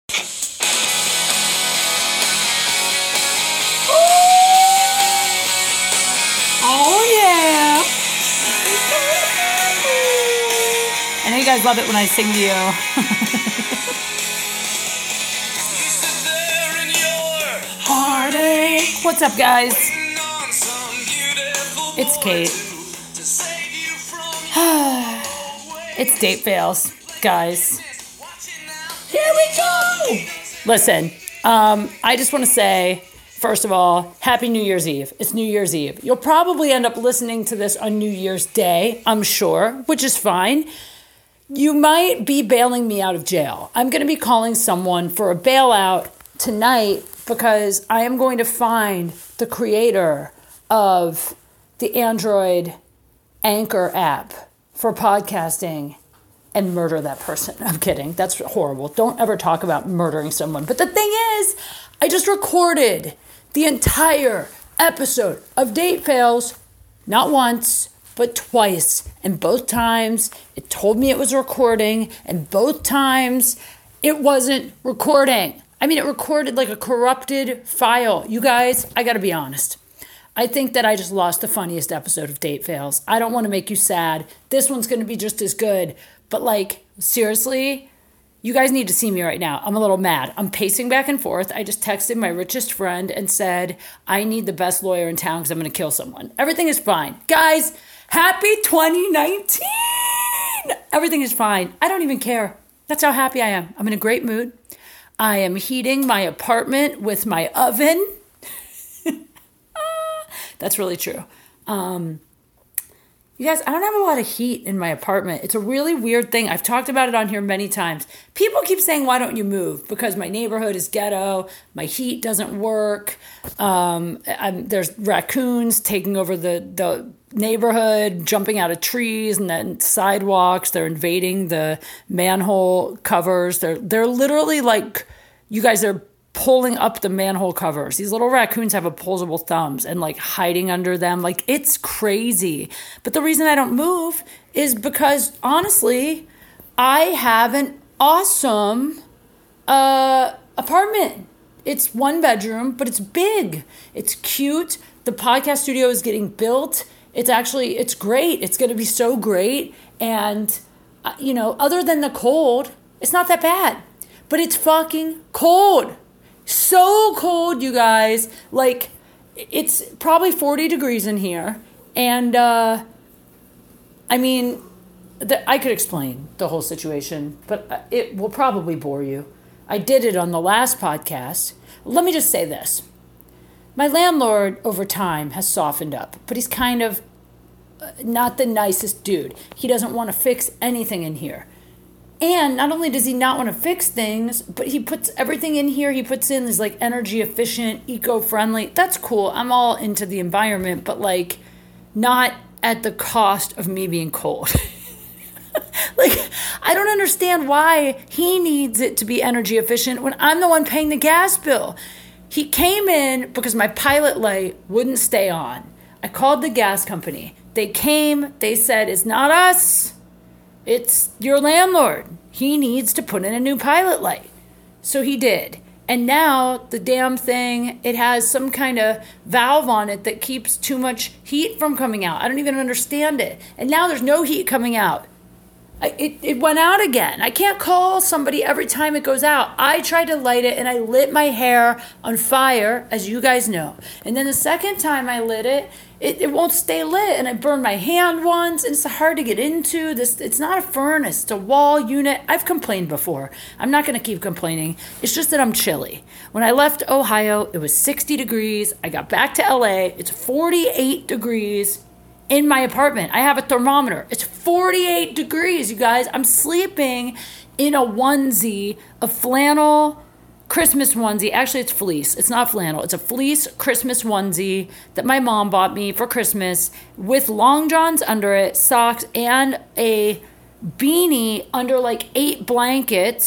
Oh, yeah. I know you guys love it when I sing to you. Heartache. What's up, guys? It's Kate. It's Date Fails, guys. Here we go. Listen, I just want to say, first of all, Happy New Year's Eve. It's New Year's Eve. You'll probably end up listening to this on New Year's Day, I'm sure, which is fine. You might be bailing me out of jail. I'm going to be calling someone for a bailout tonight because I am going to find the creator of the Android Anchor app for podcasting and murder that person. I'm kidding. That's horrible. Don't ever talk about murdering someone. But the thing is, I just recorded the entire episode of Date Fails, not once, but twice. And both times it told me it was recording, and both times it wasn't recording. I mean, it recorded like a corrupted file. You guys, I got to be honest. I think that I just lost the funniest episode of Date Fails. I don't want to make you sad. This one's going to be just as good. But like, seriously, you guys need to see me right now. I'm a little mad. I'm pacing back and forth. I just texted my richest friend and said, I need the best lawyer in town because I'm going to kill someone. Everything is fine. Guys, happy 2019! Everything is fine. I don't even care. That's how happy I am. I'm in a great mood. I am heating my apartment with my oven. That's really true. You guys, I don't have a lot of heat in my apartment. It's a really weird thing. I've talked about it on here many times. People keep saying, why don't you move? Because my neighborhood is ghetto. My heat doesn't work. There's raccoons taking over the neighborhood, jumping out of trees and then sidewalks. They're invading the manhole covers. They're literally like, you guys are pulling up the manhole covers. These little raccoons have opposable thumbs and like hiding under them. Like, it's crazy. But the reason I don't move is because honestly, I have an awesome apartment. It's 1 bedroom, but it's big. It's cute. The podcast studio is getting built. It's great. It's going to be so great. And, other than the cold, it's not that bad. But it's fucking cold. So cold, you guys. Like, it's probably 40 degrees in here. And, I could explain the whole situation, but it will probably bore you. I did it on the last podcast. Let me just say this. My landlord, over time, has softened up, but he's kind of not the nicest dude. He doesn't want to fix anything in here. And not only does he not want to fix things, but he puts everything in here. He puts in this like energy efficient, eco-friendly. That's cool. I'm all into the environment, but like not at the cost of me being cold. Like, I don't understand why he needs it to be energy efficient when I'm the one paying the gas bill. He came in because my pilot light wouldn't stay on. I called the gas company. They came. They said, it's not us. It's your landlord. He needs to put in a new pilot light. So he did. And now the damn thing, it has some kind of valve on it that keeps too much heat from coming out. I don't even understand it. And now there's no heat coming out. It went out again. I can't call somebody every time it goes out. I tried to light it and I lit my hair on fire, as you guys know. And then the second time I lit it, it won't stay lit. And I burned my hand once, and it's hard to get into. It's not a furnace. It's a wall unit. I've complained before. I'm not going to keep complaining. It's just that I'm chilly. When I left Ohio, it was 60 degrees. I got back to LA. It's 48 degrees. In my apartment, I have a thermometer. It's 48 degrees, you guys. I'm sleeping in a onesie, a flannel Christmas onesie. Actually, it's fleece. It's not flannel. It's a fleece Christmas onesie that my mom bought me for Christmas with long johns under it, socks, and a beanie under like 8 blankets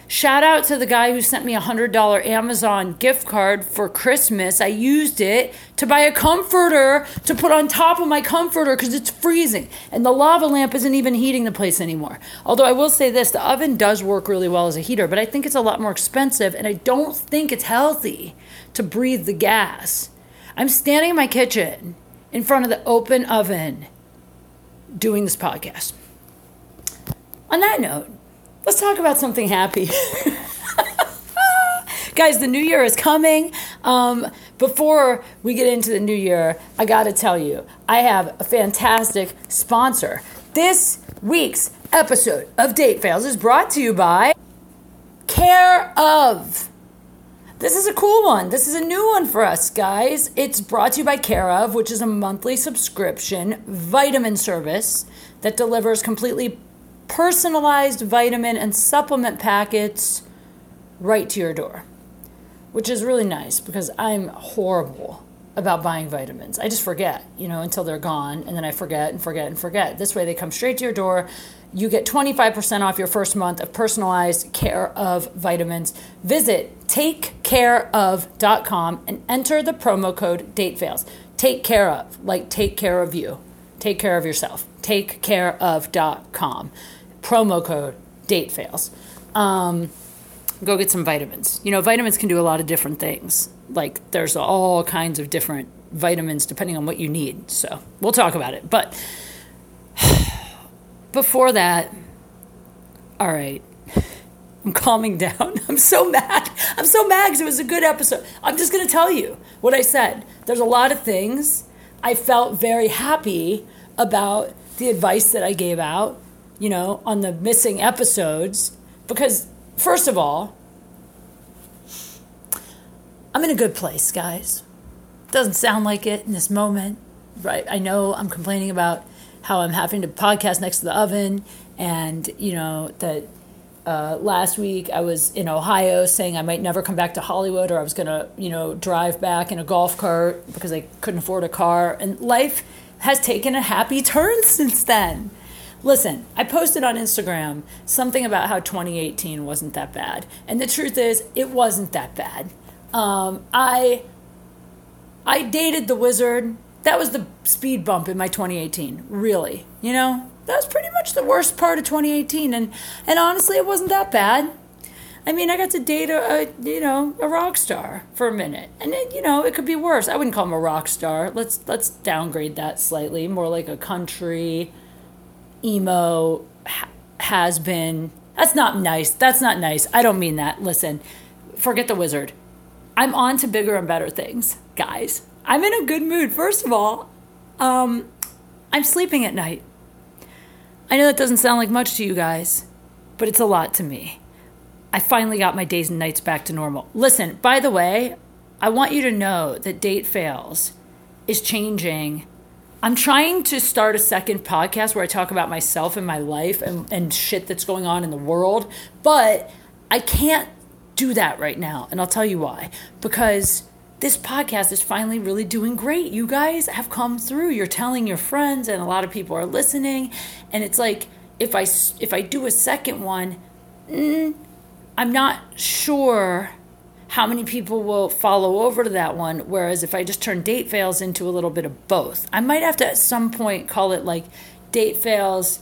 Shout out to the guy who sent me a $100 Amazon gift card for Christmas. I used it to buy a comforter to put on top of my comforter because it's freezing. And the lava lamp isn't even heating the place anymore. Although I will say this, the oven does work really well as a heater, but I think it's a lot more expensive, and I don't think it's healthy to breathe the gas. I'm standing in my kitchen in front of the open oven doing this podcast. On that note, let's talk about something happy. Guys, the new year is coming. Before we get into the new year, I got to tell you, I have a fantastic sponsor. This week's episode of Date Fails is brought to you by Care of. This is a cool one. This is a new one for us, guys. It's brought to you by Care of, which is a monthly subscription vitamin service that delivers completely personalized vitamin and supplement packets right to your door, which is really nice because I'm horrible about buying vitamins. I just forget, until they're gone, and then I forget and forget and forget. This way they come straight to your door. You get 25% off your first month of personalized Care of vitamins. Visit takecareof.com and enter the promo code DATEFAILS. Take care of, like take care of you. Take care of yourself. Takecareof.com. Promo code DATEFAILS. Go get some vitamins. Vitamins can do a lot of different things. Like there's all kinds of different vitamins depending on what you need. So we'll talk about it. But before that, all right, I'm calming down. I'm so mad. I'm so mad because it was a good episode. I'm just going to tell you what I said. There's a lot of things I felt very happy about the advice that I gave out, on the missing episodes. Because, first of all, I'm in a good place, guys. Doesn't sound like it in this moment, right? I know I'm complaining about how I'm having to podcast next to the oven, and, that last week I was in Ohio saying I might never come back to Hollywood, or I was going to, drive back in a golf cart because I couldn't afford a car. And life has taken a happy turn since then. Listen, I posted on Instagram something about how 2018 wasn't that bad. And the truth is, it wasn't that bad. I dated the wizard. That was the speed bump in my 2018, really. That was pretty much the worst part of 2018. And honestly, it wasn't that bad. I mean, I got to date a rock star for a minute. And it could be worse. I wouldn't call him a rock star. Let's downgrade that slightly. More like a country emo has been. That's not nice. I don't mean that. Listen, forget the wizard. I'm on to bigger and better things, guys. I'm in a good mood. First of all, I'm sleeping at night. I know that doesn't sound like much to you guys, but it's a lot to me. I finally got my days and nights back to normal. Listen, by the way, I want you to know that Date Fails is changing. I'm trying to start a second podcast where I talk about myself and my life and shit that's going on in the world, but I can't do that right now, and I'll tell you why. Because this podcast is finally really doing great. You guys have come through. You're telling your friends, and a lot of people are listening, and it's like if I do a second one, I'm not sure how many people will follow over to that one, whereas if I just turn Date Fails into a little bit of both. I might have to at some point call it like Date Fails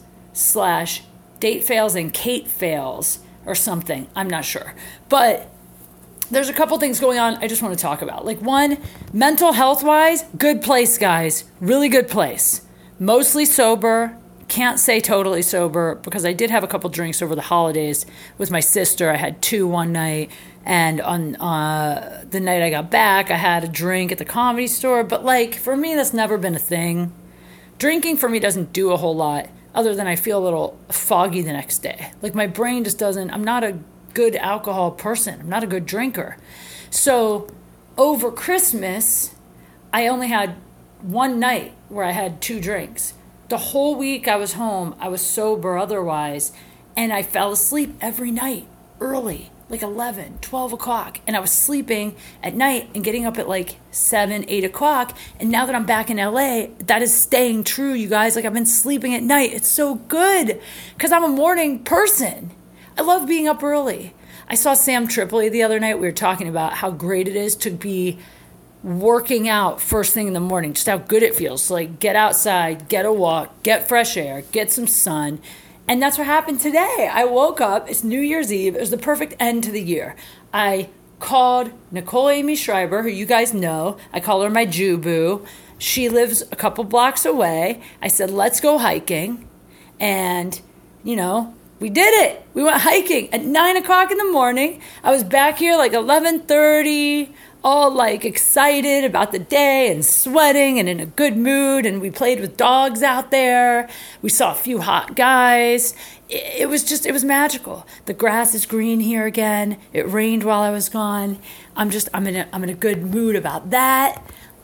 / Date Fails and Kate Fails or something. I'm not sure. But there's a couple things going on I just want to talk about. Like one, mental health-wise, good place, guys. Really good place. Mostly sober. Can't say totally sober because I did have a couple drinks over the holidays with my sister. I had 2 one night. And on the night I got back, I had a drink at the Comedy Store. But, for me, that's never been a thing. Drinking for me doesn't do a whole lot other than I feel a little foggy the next day. My brain just doesn't. I'm not a good alcohol person. I'm not a good drinker. So, over Christmas, I only had one night where I had 2 drinks. The whole week I was home, I was sober otherwise, and I fell asleep every night early. 11, 12 o'clock. And I was sleeping at night and getting up at 7, 8 o'clock. And now that I'm back in LA, that is staying true, you guys. I've been sleeping at night. It's so good because I'm a morning person. I love being up early. I saw Sam Tripoli the other night. We were talking about how great it is to be working out first thing in the morning, just how good it feels to like get outside, get a walk, get fresh air, get some sun. And that's what happened today. I woke up, it's New Year's Eve, it was the perfect end to the year. I called Nicole Amy Schreiber, who you guys know. I call her my Jew boo. She lives a couple blocks away. I said, let's go hiking. And, we did it. We went hiking at 9 o'clock in the morning. I was back here like 11:30, all like excited about the day and sweating and in a good mood. And we played with dogs out there. We saw a few hot guys. It was magical. The grass is green here again. It rained while I was gone. I'm in a good mood about that.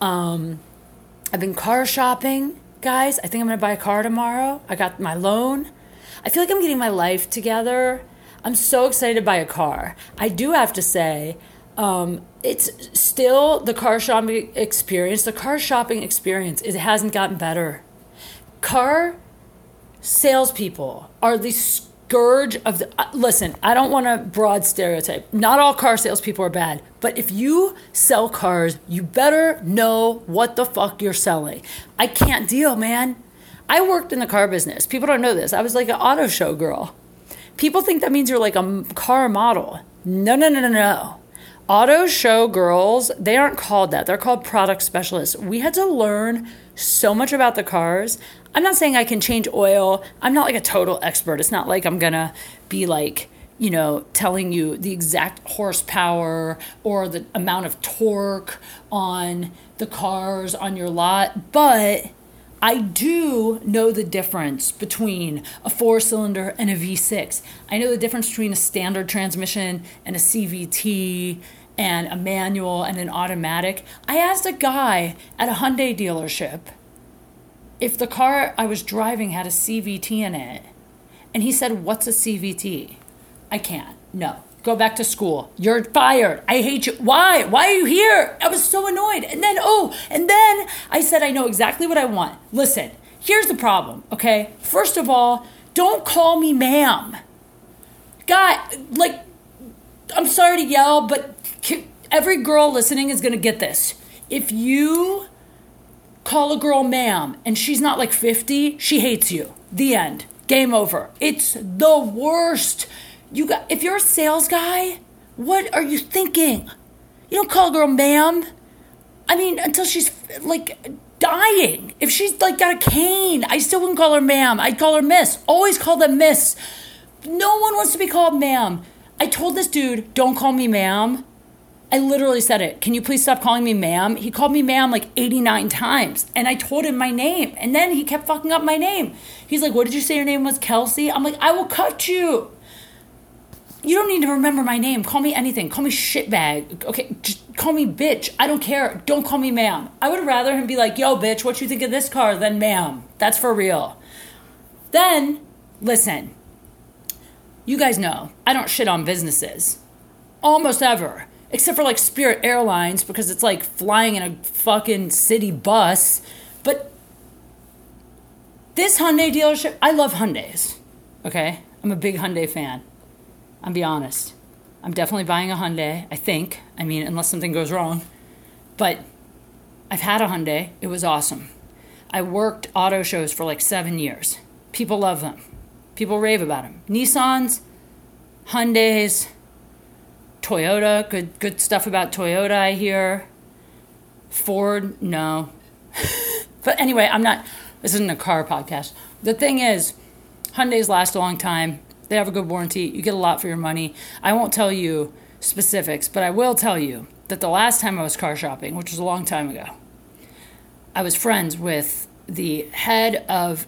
I've been car shopping, guys. I think I'm going to buy a car tomorrow. I got my loan. I feel like I'm getting my life together. I'm so excited to buy a car. I do have to say, it's still the car shopping experience. The car shopping experience, it hasn't gotten better. Car salespeople are the scourge of the... listen, I don't want to broad stereotype. Not all car salespeople are bad. But if you sell cars, you better know what the fuck you're selling. I can't deal, man. I worked in the car business. People don't know this. I was like an auto show girl. People think that means you're like a car model. No. Auto show girls, they aren't called that. They're called product specialists. We had to learn so much about the cars. I'm not saying I can change oil. I'm not like a total expert. It's not like I'm going to be like, telling you the exact horsepower or the amount of torque on the cars on your lot. But I do know the difference between a 4-cylinder and a V6. I know the difference between a standard transmission and a CVT and a manual and an automatic. I asked a guy at a Hyundai dealership if the car I was driving had a CVT in it. And he said, "What's a CVT?" I can't. No. Go back to school. You're fired. I hate you. Why? Why are you here? I was so annoyed. And then I said, I know exactly what I want. Listen, here's the problem, okay? First of all, don't call me ma'am. God, I'm sorry to yell, but every girl listening is going to get this. If you call a girl ma'am and she's not like 50, she hates you. The end. Game over. It's the worst. If you're a sales guy, what are you thinking? You don't call a girl ma'am. I mean, until she's like dying. If she's like got a cane, I still wouldn't call her ma'am. I'd call her miss. Always call them miss. No one wants to be called ma'am. I told this dude, don't call me ma'am. I literally said it. Can you please stop calling me ma'am? He called me ma'am like 89 times. And I told him my name. And then he kept fucking up my name. He's like, what did you say your name was, Kelsey? I'm like, I will cut you. You don't need to remember my name. Call me anything. Call me shitbag. Okay, just call me bitch. I don't care. Don't call me ma'am. I would rather him be like, yo, bitch, what you think of this car than ma'am. That's for real. Then, listen. You guys know, I don't shit on businesses. Almost ever. Except for like Spirit Airlines because it's like flying in a fucking city bus. But this Hyundai dealership, I love Hyundais. Okay? I'm a big Hyundai fan. I'll be honest. I'm definitely buying a Hyundai, I think. I mean, unless something goes wrong. But I've had a Hyundai. It was awesome. I worked auto shows for like 7 years. People love them. People rave about them. Nissans, Hyundais, Toyota. Good stuff about Toyota, I hear. Ford, no. But anyway, this isn't a car podcast. The thing is, Hyundais last a long time. They have a good warranty. You get a lot for your money. I won't tell you specifics, but I will tell you that the last time I was car shopping, which was a long time ago, I was friends with the head of,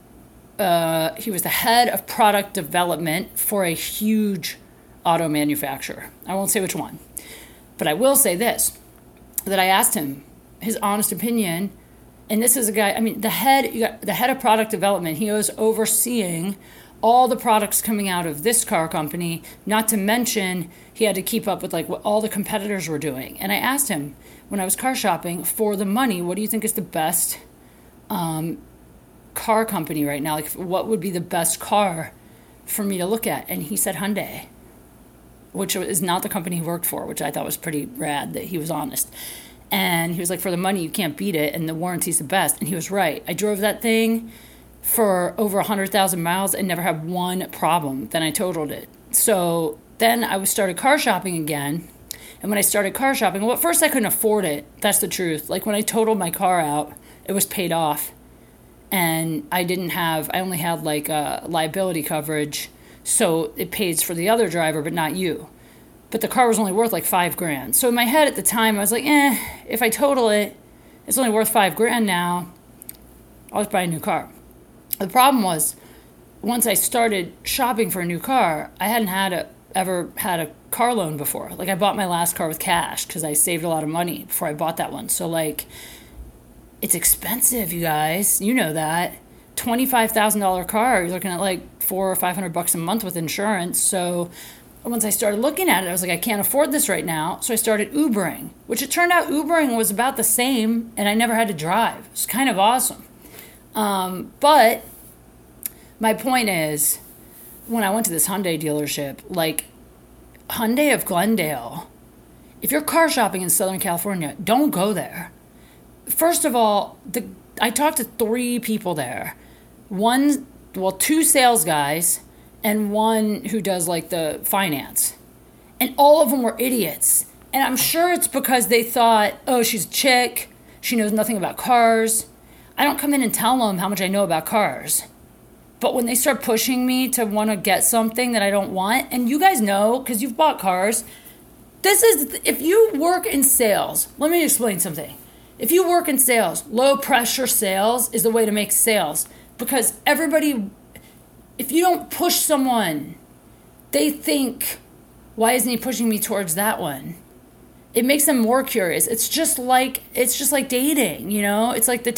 he was the head of product development for a huge auto manufacturer. I won't say which one, but I will say this, that I asked him his honest opinion. And this is a guy, the head of product development. He was overseeing all the products coming out of this car company, not to mention he had to keep up with like what all the competitors were doing. And I asked him when I was car shopping, for the money, what do you think is the best car company right now? Like, what would be the best car for me to look at? And he said Hyundai. which is not the company he worked for, which I thought was pretty rad that he was honest. And he was like, for the money, you can't beat it, and the warranty's the best. And he was right. I drove that thing for over 100,000 miles and never had one problem. Then I totaled it. So then I started car shopping again. And when I started car shopping, well, at first I couldn't afford it. That's the truth. Like when I totaled my car out, it was paid off. And I only had like liability coverage. So it pays for the other driver, but not you. But the car was only worth like $5,000. So in my head at the time, I was like, if I total it, it's only worth $5,000 now. I'll just buy a new car. The problem was, once I started shopping for a new car, I hadn't ever had a car loan before. Like I bought my last car with cash because I saved a lot of money before I bought that one. So like, it's expensive, you guys. You know that. $25,000 car, you're looking at like $400 or $500 a month with insurance. So once I started looking at it, I was like, I can't afford this right now. So I started Ubering, which it turned out Ubering was about the same, and I never had to drive. It was kind of awesome. But my point is, when I went to this Hyundai dealership, like Hyundai of Glendale, if you're car shopping in Southern California, don't go there. First of all, I talked to 3 people there. Two sales guys and one who does like the finance. And all of them were idiots. And I'm sure it's because they thought, oh, she's a chick. She knows nothing about cars. I don't come in and tell them how much I know about cars. But when they start pushing me to want to get something that I don't want, and you guys know, because you've bought cars, if you work in sales, let me explain something. If you work in sales, low pressure sales is the way to make sales. Because if you don't push someone, they think, why isn't he pushing me towards that one? It makes them more curious. It's just like dating, you know? It's like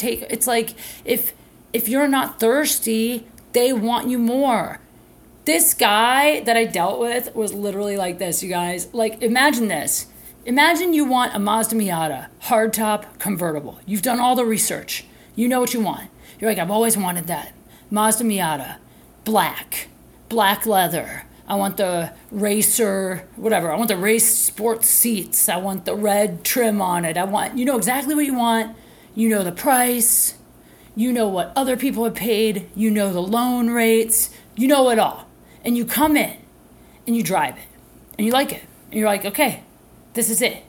if you're not thirsty, they want you more. This guy that I dealt with was literally like this, you guys. Like, imagine this. Imagine you want a Mazda Miata, hardtop, convertible. You've done all the research. You know what you want. You're like, I've always wanted that. Mazda Miata, black leather. I want the racer, whatever. I want the race sports seats. I want the red trim on it. You know exactly what you want. You know the price. You know what other people have paid. You know the loan rates. You know it all. And you come in and you drive it and you like it. And you're like, okay, this is it.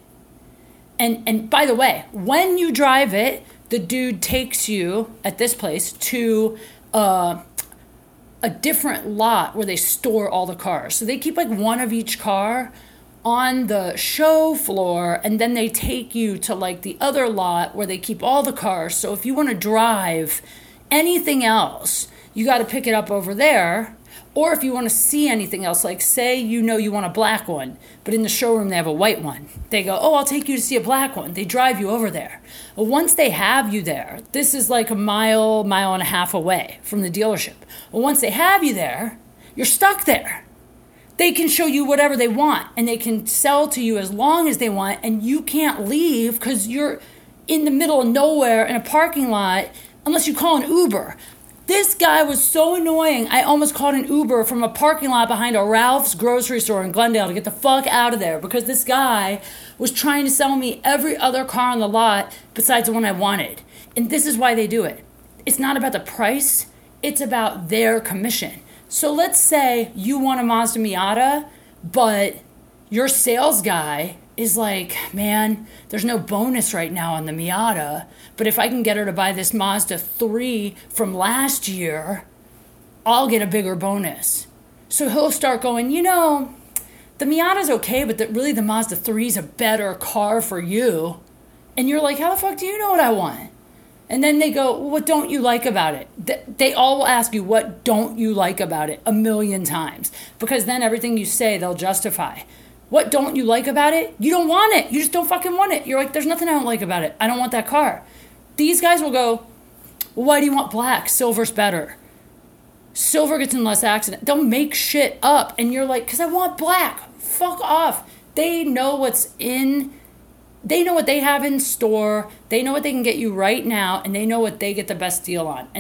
And by the way, when you drive it, the dude takes you at this place to a different lot where they store all the cars. So they keep like one of each car on the show floor, and then they take you to like the other lot where they keep all the cars. So if you want to drive anything else, you got to pick it up over there. Or if you want to see anything else, like say you want a black one, but in the showroom they have a white one. They go, oh, I'll take you to see a black one. They drive you over there. Well, once they have you there, this is like a mile and a half away from the dealership. Well, once they have you there, you're stuck there. They can show you whatever they want, and they can sell to you as long as they want, and you can't leave because you're in the middle of nowhere in a parking lot unless you call an Uber. This guy was so annoying. I almost called an Uber from a parking lot behind a Ralph's grocery store in Glendale to get the fuck out of there because this guy was trying to sell me every other car on the lot besides the one I wanted. And this is why they do it. It's not about the price. It's about their commission. So let's say you want a Mazda Miata, but your sales guy is like, man, there's no bonus right now on the Miata, but if I can get her to buy this Mazda 3 from last year, I'll get a bigger bonus. So he'll start going, the Miata's okay, but really the Mazda 3 is a better car for you. And you're like, how the fuck do you know what I want? And then they go, well, what don't you like about it? They all will ask you, what don't you like about it? 1,000,000 times. Because then everything you say, they'll justify. What don't you like about it? You don't want it. You just don't fucking want it. You're like, there's nothing I don't like about it. I don't want that car. These guys will go, well, why do you want black? Silver's better. Silver gets in less accident. They'll make shit up. And you're like, because I want black. Fuck off. They know what's in. They know what they have in store. They know what they can get you right now. And they know what they get the best deal on. And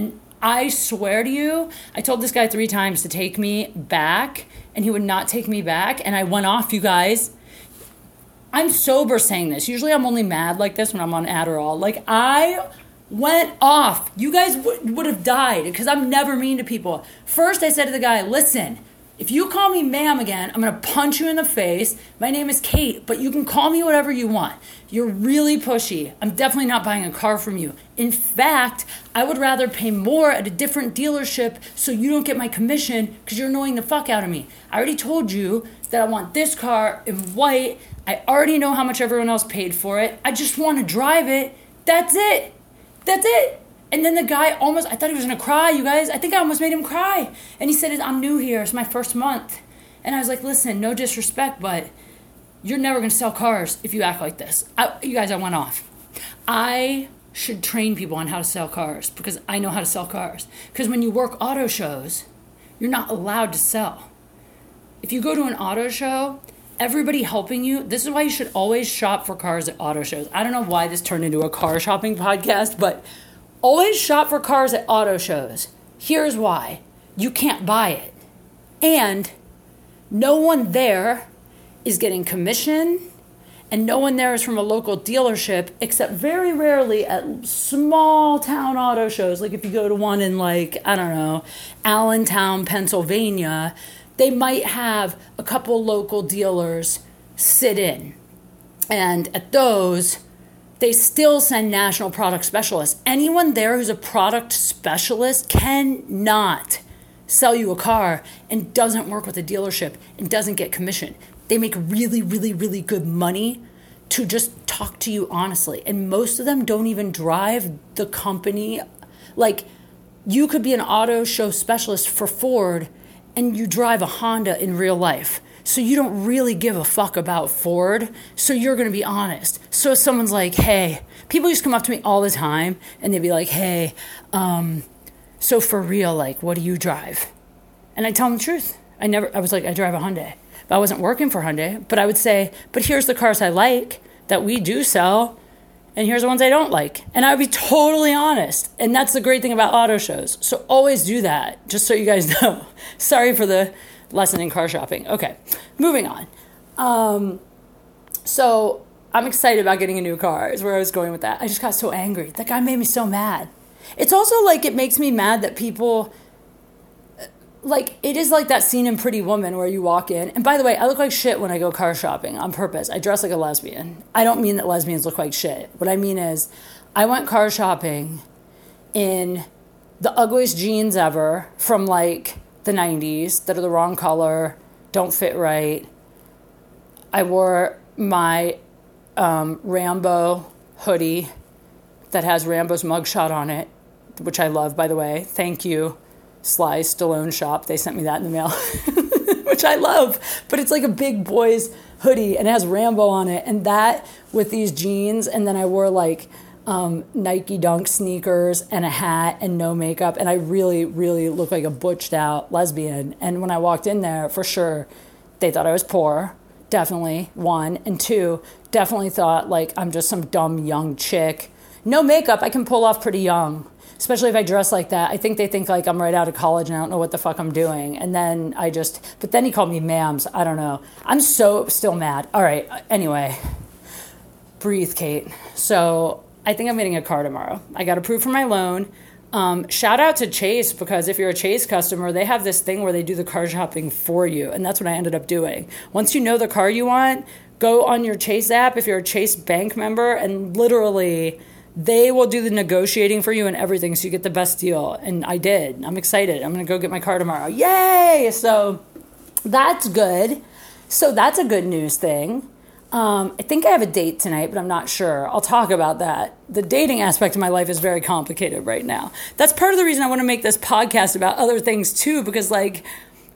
I swear to you, I told this guy 3 times to take me back, and he would not take me back, and I went off, you guys. I'm sober saying this. Usually I'm only mad like this when I'm on Adderall. Like, I went off. You guys would have died because I'm never mean to people. First, I said to the guy, listen, if you call me ma'am again, I'm going to punch you in the face. My name is Kate, but you can call me whatever you want. You're really pushy. I'm definitely not buying a car from you. In fact, I would rather pay more at a different dealership so you don't get my commission because you're annoying the fuck out of me. I already told you that I want this car in white. I already know how much everyone else paid for it. I just want to drive it. That's it. That's it. And then the guy almost, I thought he was going to cry, you guys. I think I almost made him cry. And he said, I'm new here. It's my first month. And I was like, listen, no disrespect, but you're never going to sell cars if you act like this. You guys, I went off. I should train people on how to sell cars because I know how to sell cars. Because when you work auto shows, you're not allowed to sell. If you go to an auto show, everybody helping you, this is why you should always shop for cars at auto shows. I don't know why this turned into a car shopping podcast, but always shop for cars at auto shows. Here's why. You can't buy it. And no one there is getting commission, and no one there is from a local dealership, except very rarely at small town auto shows. Like if you go to one in Allentown, Pennsylvania, they might have a couple local dealers sit in. And at those, they still send national product specialists. Anyone there who's a product specialist cannot sell you a car and doesn't work with a dealership and doesn't get commission. They make really, really, really good money to just talk to you honestly. And most of them don't even drive the company. Like, you could be an auto show specialist for Ford and you drive a Honda in real life. So you don't really give a fuck about Ford. So you're going to be honest. So if someone's like, hey, people used to come up to me all the time and they'd be like, hey, so for real, like, what do you drive? And I tell them the truth. I was like, I drive a Hyundai. But I wasn't working for Hyundai. But I would say, but here's the cars I like that we do sell. And here's the ones I don't like. And I would be totally honest. And that's the great thing about auto shows. So always do that, just so you guys know. Sorry for the lesson in car shopping. Okay, moving on. So I'm excited about getting a new car is where I was going with that. I just got so angry. That guy made me so mad. It's also like it makes me mad that people, like, it is like that scene in Pretty Woman where you walk in. And by the way, I look like shit when I go car shopping on purpose. I dress like a lesbian. I don't mean that lesbians look like shit. What I mean is I went car shopping in the ugliest jeans ever from like the 90s that are the wrong color, don't fit right. I wore my Rambo hoodie that has Rambo's mugshot on it, which I love, by the way. Thank you, Sly Stallone shop. They sent me that in the mail, which I love. But it's like a big boy's hoodie, and it has Rambo on it. And that with these jeans, and then I wore like Nike Dunk sneakers and a hat and no makeup. And I really, really look like a butched out lesbian. And when I walked in there, for sure, they thought I was poor. Definitely, 1. And 2, definitely thought like I'm just some dumb young chick. No makeup, I can pull off pretty young. Especially if I dress like that. I think they think like I'm right out of college and I don't know what the fuck I'm doing. And then but then he called me ma'ams. I don't know. I'm so still mad. All right. Anyway, breathe, Kate. So I think I'm getting a car tomorrow. I got approved for my loan. Shout out to Chase, because if you're a Chase customer, they have this thing where they do the car shopping for you. And that's what I ended up doing. Once you know the car you want, go on your Chase app if you're a Chase bank member, and literally they will do the negotiating for you and everything so you get the best deal. And I did. I'm excited. I'm going to go get my car tomorrow. Yay! So that's good. So that's a good news thing. I think I have a date tonight, but I'm not sure. I'll talk about that. The dating aspect of my life is very complicated right now. That's part of the reason I want to make this podcast about other things too, because like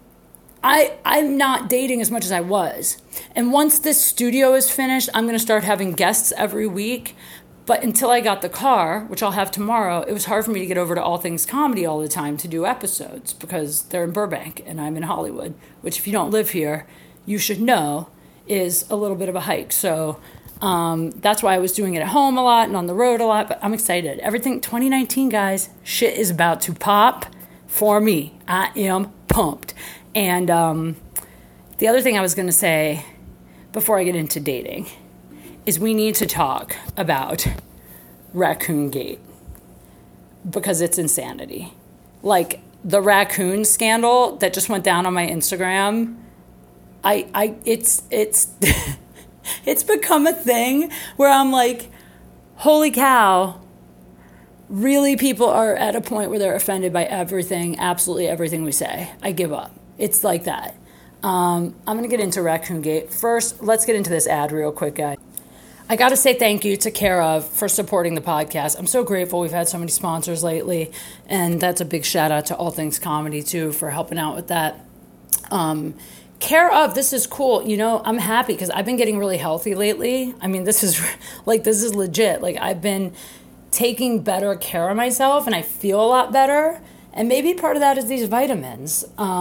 I'm not dating as much as I was. And once this studio is finished, I'm going to start having guests every week. But until I got the car, which I'll have tomorrow, it was hard for me to get over to All Things Comedy all the time to do episodes because they're in Burbank and I'm in Hollywood, which if you don't live here, you should know is a little bit of a hike. So That's why I was doing it at home a lot and on the road a lot, but I'm excited. Everything 2019, guys, shit is about to pop for me. I am pumped. And the other thing I was going to say before I get into dating is we need to talk about Raccoon Gate because it's insanity. Like the raccoon scandal that just went down on my Instagram, it's it's become a thing where I'm like, holy cow, really people are at a point where they're offended by everything, absolutely everything we say. I give up. It's like that. I'm going to get into Raccoon Gate. First, let's get into this ad real quick, guys. I got to say thank you to Care Of for supporting the podcast. I'm so grateful. We've had so many sponsors lately, and that's a big shout out to All Things Comedy, too, for helping out with that. Care Of, this is cool. You know, I'm happy because I've been getting really healthy lately. I mean, this is legit. Like, I've been taking better care of myself, and I feel a lot better. And maybe part of that is these vitamins.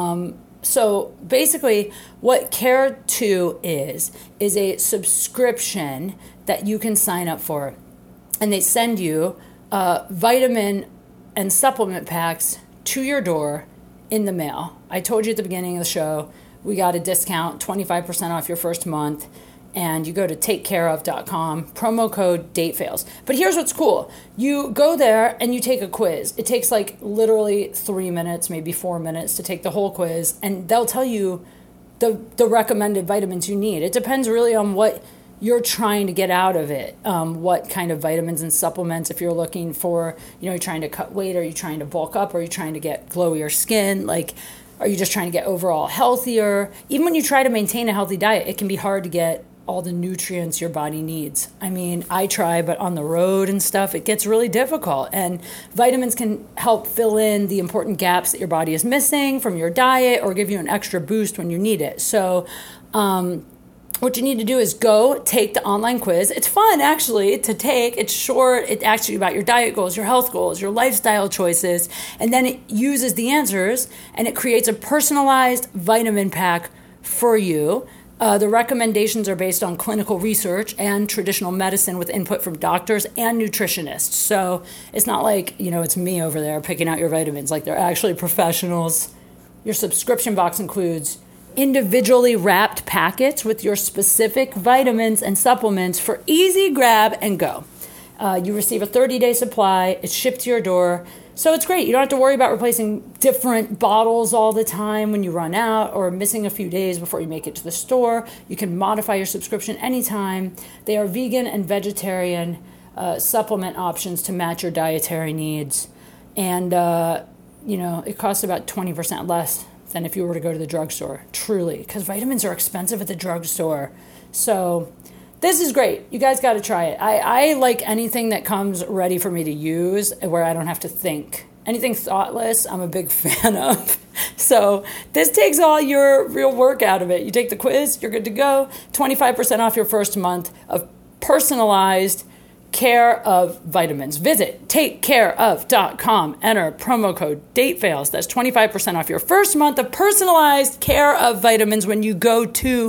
So basically, what Care 2 is a subscription that you can sign up for. And they send you vitamin and supplement packs to your door in the mail. I told you at the beginning of the show, we got a discount, 25% off your first month. And you go to takecareof.com, promo code DATEFAILS. But here's what's cool. You go there and you take a quiz. It takes like literally 3 minutes, maybe 4 minutes to take the whole quiz. And they'll tell you the recommended vitamins you need. It depends really on what you're trying to get out of it. What kind of vitamins and supplements, if you're looking for, you're trying to cut weight, are you trying to bulk up, are you trying to get glowier skin? Like, are you just trying to get overall healthier? Even when you try to maintain a healthy diet, it can be hard to get all the nutrients your body needs. I mean, I try, but on the road and stuff, it gets really difficult. And vitamins can help fill in the important gaps that your body is missing from your diet or give you an extra boost when you need it. So what you need to do is go take the online quiz. It's fun, actually, to take. It's short. It asks you about your diet goals, your health goals, your lifestyle choices. And then it uses the answers, and it creates a personalized vitamin pack for you. The recommendations are based on clinical research and traditional medicine with input from doctors and nutritionists. So it's not like, it's me over there picking out your vitamins. Like, they're actually professionals. Your subscription box includes individually wrapped packets with your specific vitamins and supplements for easy grab and go. You receive a 30-day supply. It's shipped to your door. So it's great. You don't have to worry about replacing different bottles all the time when you run out or missing a few days before you make it to the store. You can modify your subscription anytime. They are vegan and vegetarian supplement options to match your dietary needs. And, it costs about 20% less than if you were to go to the drugstore, truly, because vitamins are expensive at the drugstore. So this is great. You guys got to try it. I like anything that comes ready for me to use where I don't have to think. Anything thoughtless, I'm a big fan of. So this takes all your real work out of it. You take the quiz, you're good to go. 25% off your first month of personalized Care Of vitamins. Visit takecareof.com. Enter promo code DATEFAILS. That's 25% off your first month of personalized Care Of vitamins when you go to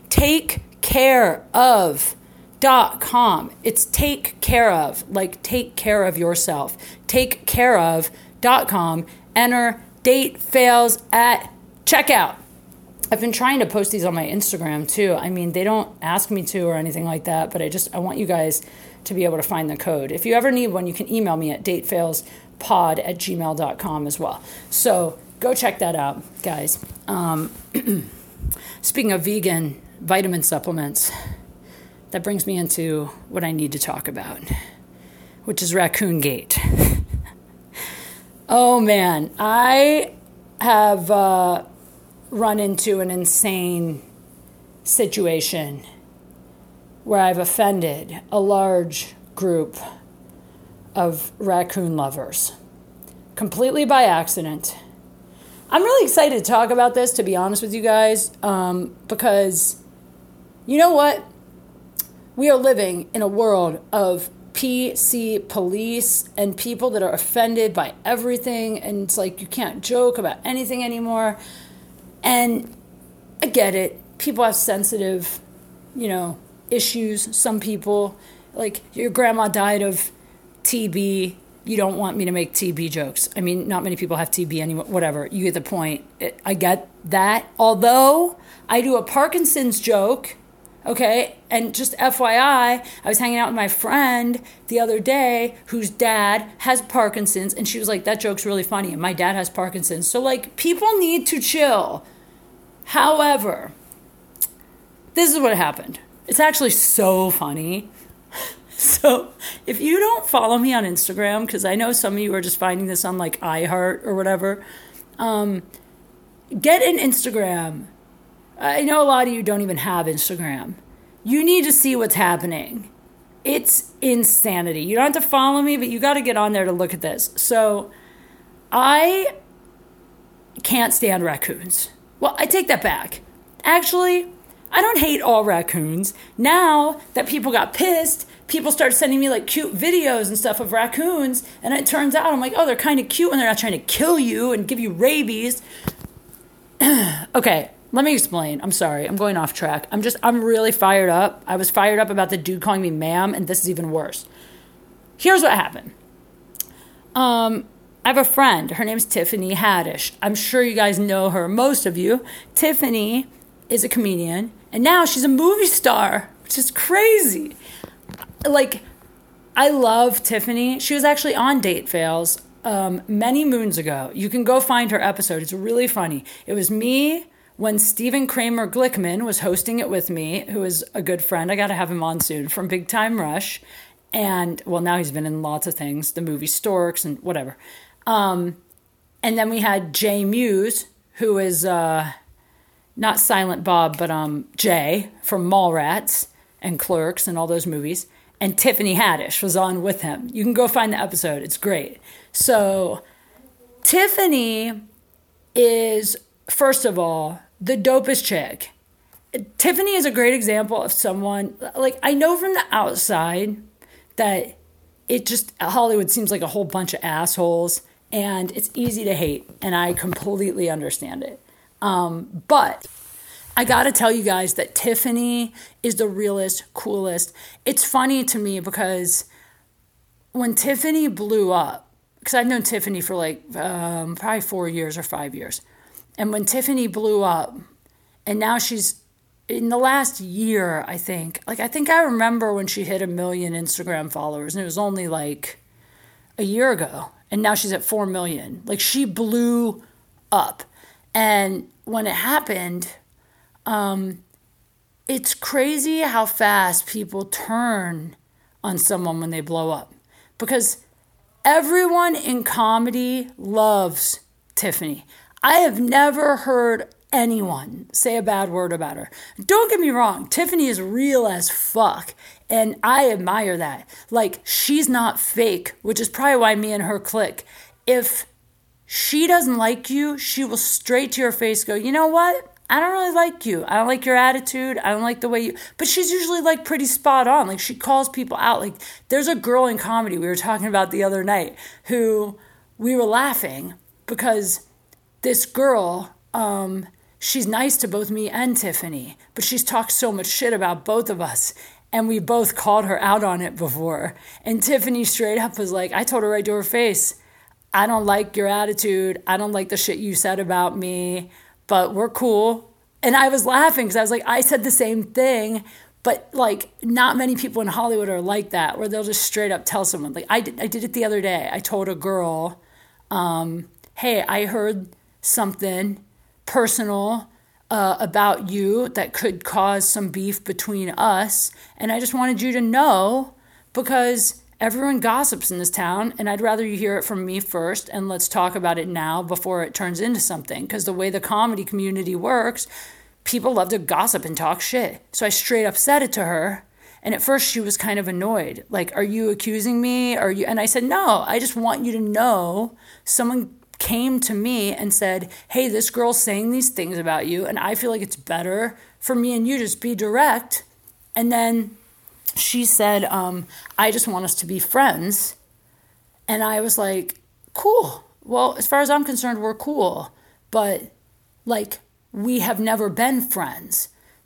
takecareof.com. It's take care of, like take care of yourself. Takecareof.com. Enter DATEFAILS at checkout. I've been trying to post these on my Instagram too. I mean, they don't ask me to or anything like that, but I want you guys to be able to find the code. If you ever need one, you can email me at datefailspod@gmail.com as well. So go check that out, guys. Speaking of vegan vitamin supplements, that brings me into what I need to talk about, which is Raccoon Gate. Oh man, I have run into an insane situation where I've offended a large group of raccoon lovers, completely by accident. I'm really excited to talk about this, to be honest with you guys, because you know what? We are living in a world of PC police and people that are offended by everything, and it's like you can't joke about anything anymore. And I get it. People have sensitive, issues. Some people, like, your grandma died of TB. You don't want me to make TB jokes. I mean, not many people have TB anymore. Whatever. You get the point. I get that. Although I do a Parkinson's joke, okay? And just FYI, I was hanging out with my friend the other day whose dad has Parkinson's, and she was like, that joke's really funny, and my dad has Parkinson's. So, like, people need to chill. However, this is what happened. It's actually so funny. So if you don't follow me on Instagram, because I know some of you are just finding this on like iHeart or whatever, get an Instagram. I know a lot of you don't even have Instagram. You need to see what's happening. It's insanity. You don't have to follow me, but you got to get on there to look at this. So I can't stand raccoons. Well, I take that back. Actually, I don't hate all raccoons. Now that people got pissed, people started sending me like cute videos and stuff of raccoons. And it turns out, I'm like, oh, they're kind of cute when they're not trying to kill you and give you rabies. Okay, let me explain. I'm sorry. I'm going off track. I'm really fired up. I was fired up about the dude calling me ma'am, and this is even worse. Here's what happened. I have a friend. Her name's Tiffany Haddish. I'm sure you guys know her, most of you. Tiffany is a comedian, and now she's a movie star, which is crazy. Like, I love Tiffany. She was actually on Date Fails many moons ago. You can go find her episode. It's really funny. It was me when Stephen Kramer Glickman was hosting it with me, who is a good friend. I got to have him on soon, from Big Time Rush. And, well, now he's been in lots of things, the movie Storks and whatever. And then we had Jay Muse, who is not Silent Bob, but Jay from Mallrats and Clerks and all those movies. And Tiffany Haddish was on with him. You can go find the episode. It's great. So Tiffany is, first of all, the dopest chick. Tiffany is a great example of someone, like, I know from the outside that it just, Hollywood seems like a whole bunch of assholes, and it's easy to hate, and I completely understand it. But I gotta tell you guys that Tiffany is the realest, coolest. It's funny to me because when Tiffany blew up, because I've known Tiffany for like probably 4 years or 5 years. And when Tiffany blew up, and now she's, in the last year, I think I remember when she hit 1 million Instagram followers, and it was only like a year ago. And now she's at 4 million. Like, she blew up. And when it happened, it's crazy how fast people turn on someone when they blow up. Because everyone in comedy loves Tiffany. I have never heard anyone say a bad word about her. Don't get me wrong, Tiffany is real as fuck, and I admire that. Like, she's not fake, which is probably why me and her click. If she doesn't like you, she will straight to your face go, you know what? I don't really like you. I don't like your attitude. I don't like the way you... But she's usually, like, pretty spot on. Like, she calls people out. Like, there's a girl in comedy we were talking about the other night who we were laughing because this girl, she's nice to both me and Tiffany, but she's talked so much shit about both of us, and we both called her out on it before. And Tiffany straight up was like, I told her right to her face, I don't like your attitude. I don't like the shit you said about me, but we're cool. And I was laughing because I was like, I said the same thing, but like, not many people in Hollywood are like that, where they'll just straight up tell someone. Like, I did it the other day. I told a girl, hey, I heard something personal about you that could cause some beef between us, and I just wanted you to know, because everyone gossips in this town, and I'd rather you hear it from me first, and let's talk about it now before it turns into something. Because the way the comedy community works, people love to gossip and talk shit. So I straight up said it to her, and at first she was kind of annoyed. Like, are you accusing me? Are you? And I said, no, I just want you to know someone came to me and said, hey, this girl's saying these things about you, and I feel like it's better for me and you to just be direct. And then she said, I just want us to be friends. And I was like, cool. Well, as far as I'm concerned, we're cool. But, like, we have never been friends.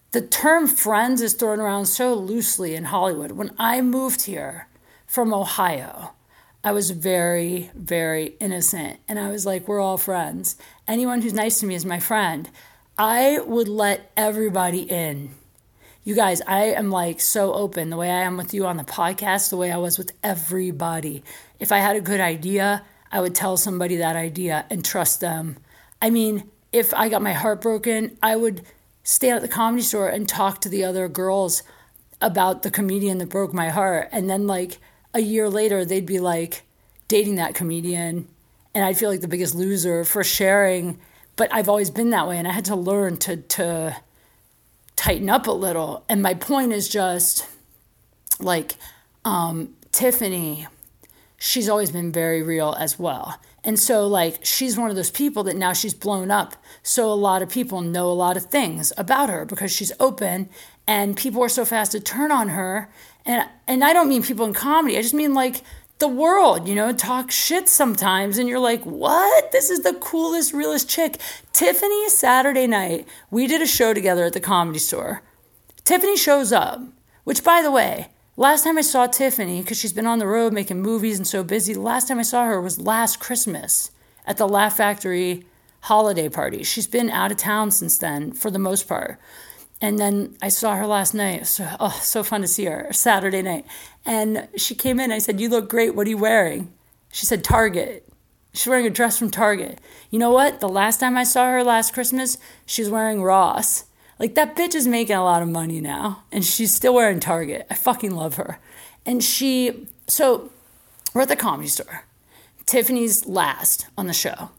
the term friends is thrown around so loosely in Hollywood. When I moved here from Ohio, I was very, very innocent. And I was like, we're all friends. Anyone who's nice to me is my friend. I would let everybody in. You guys, I am like so open the way I am with you on the podcast, the way I was with everybody. If I had a good idea, I would tell somebody that idea and trust them. I mean, if I got my heart broken, I would stand at the Comedy Store and talk to the other girls about the comedian that broke my heart. And then like a year later, they'd be like dating that comedian. And I'd feel like the biggest loser for sharing. But I've always been that way. And I had to learn to tighten up a little. And my point is just like Tiffany, she's always been very real as well. And so like she's one of those people that now she's blown up. So a lot of people know a lot of things about her because she's open and people are so fast to turn on her. And I don't mean people in comedy. I just mean like the world, you know, talk shit sometimes. And you're like, what? This is the coolest, realest chick. Tiffany, Saturday night, we did a show together at the Comedy Store. Tiffany shows up, which by the way, last time I saw Tiffany, because she's been on the road making movies and so busy, the last time I saw her was last Christmas at the Laugh Factory holiday party. She's been out of town since then, for the most part. And then I saw her last night. So fun to see her, Saturday night. And she came in, I said, you look great, what are you wearing? She said, Target. She's wearing a dress from Target. You know what? The last time I saw her last Christmas, she was wearing Ross. Like, that bitch is making a lot of money now, and she's still wearing Target. I fucking love her. And so we're at the Comedy Store. Tiffany's last on the show.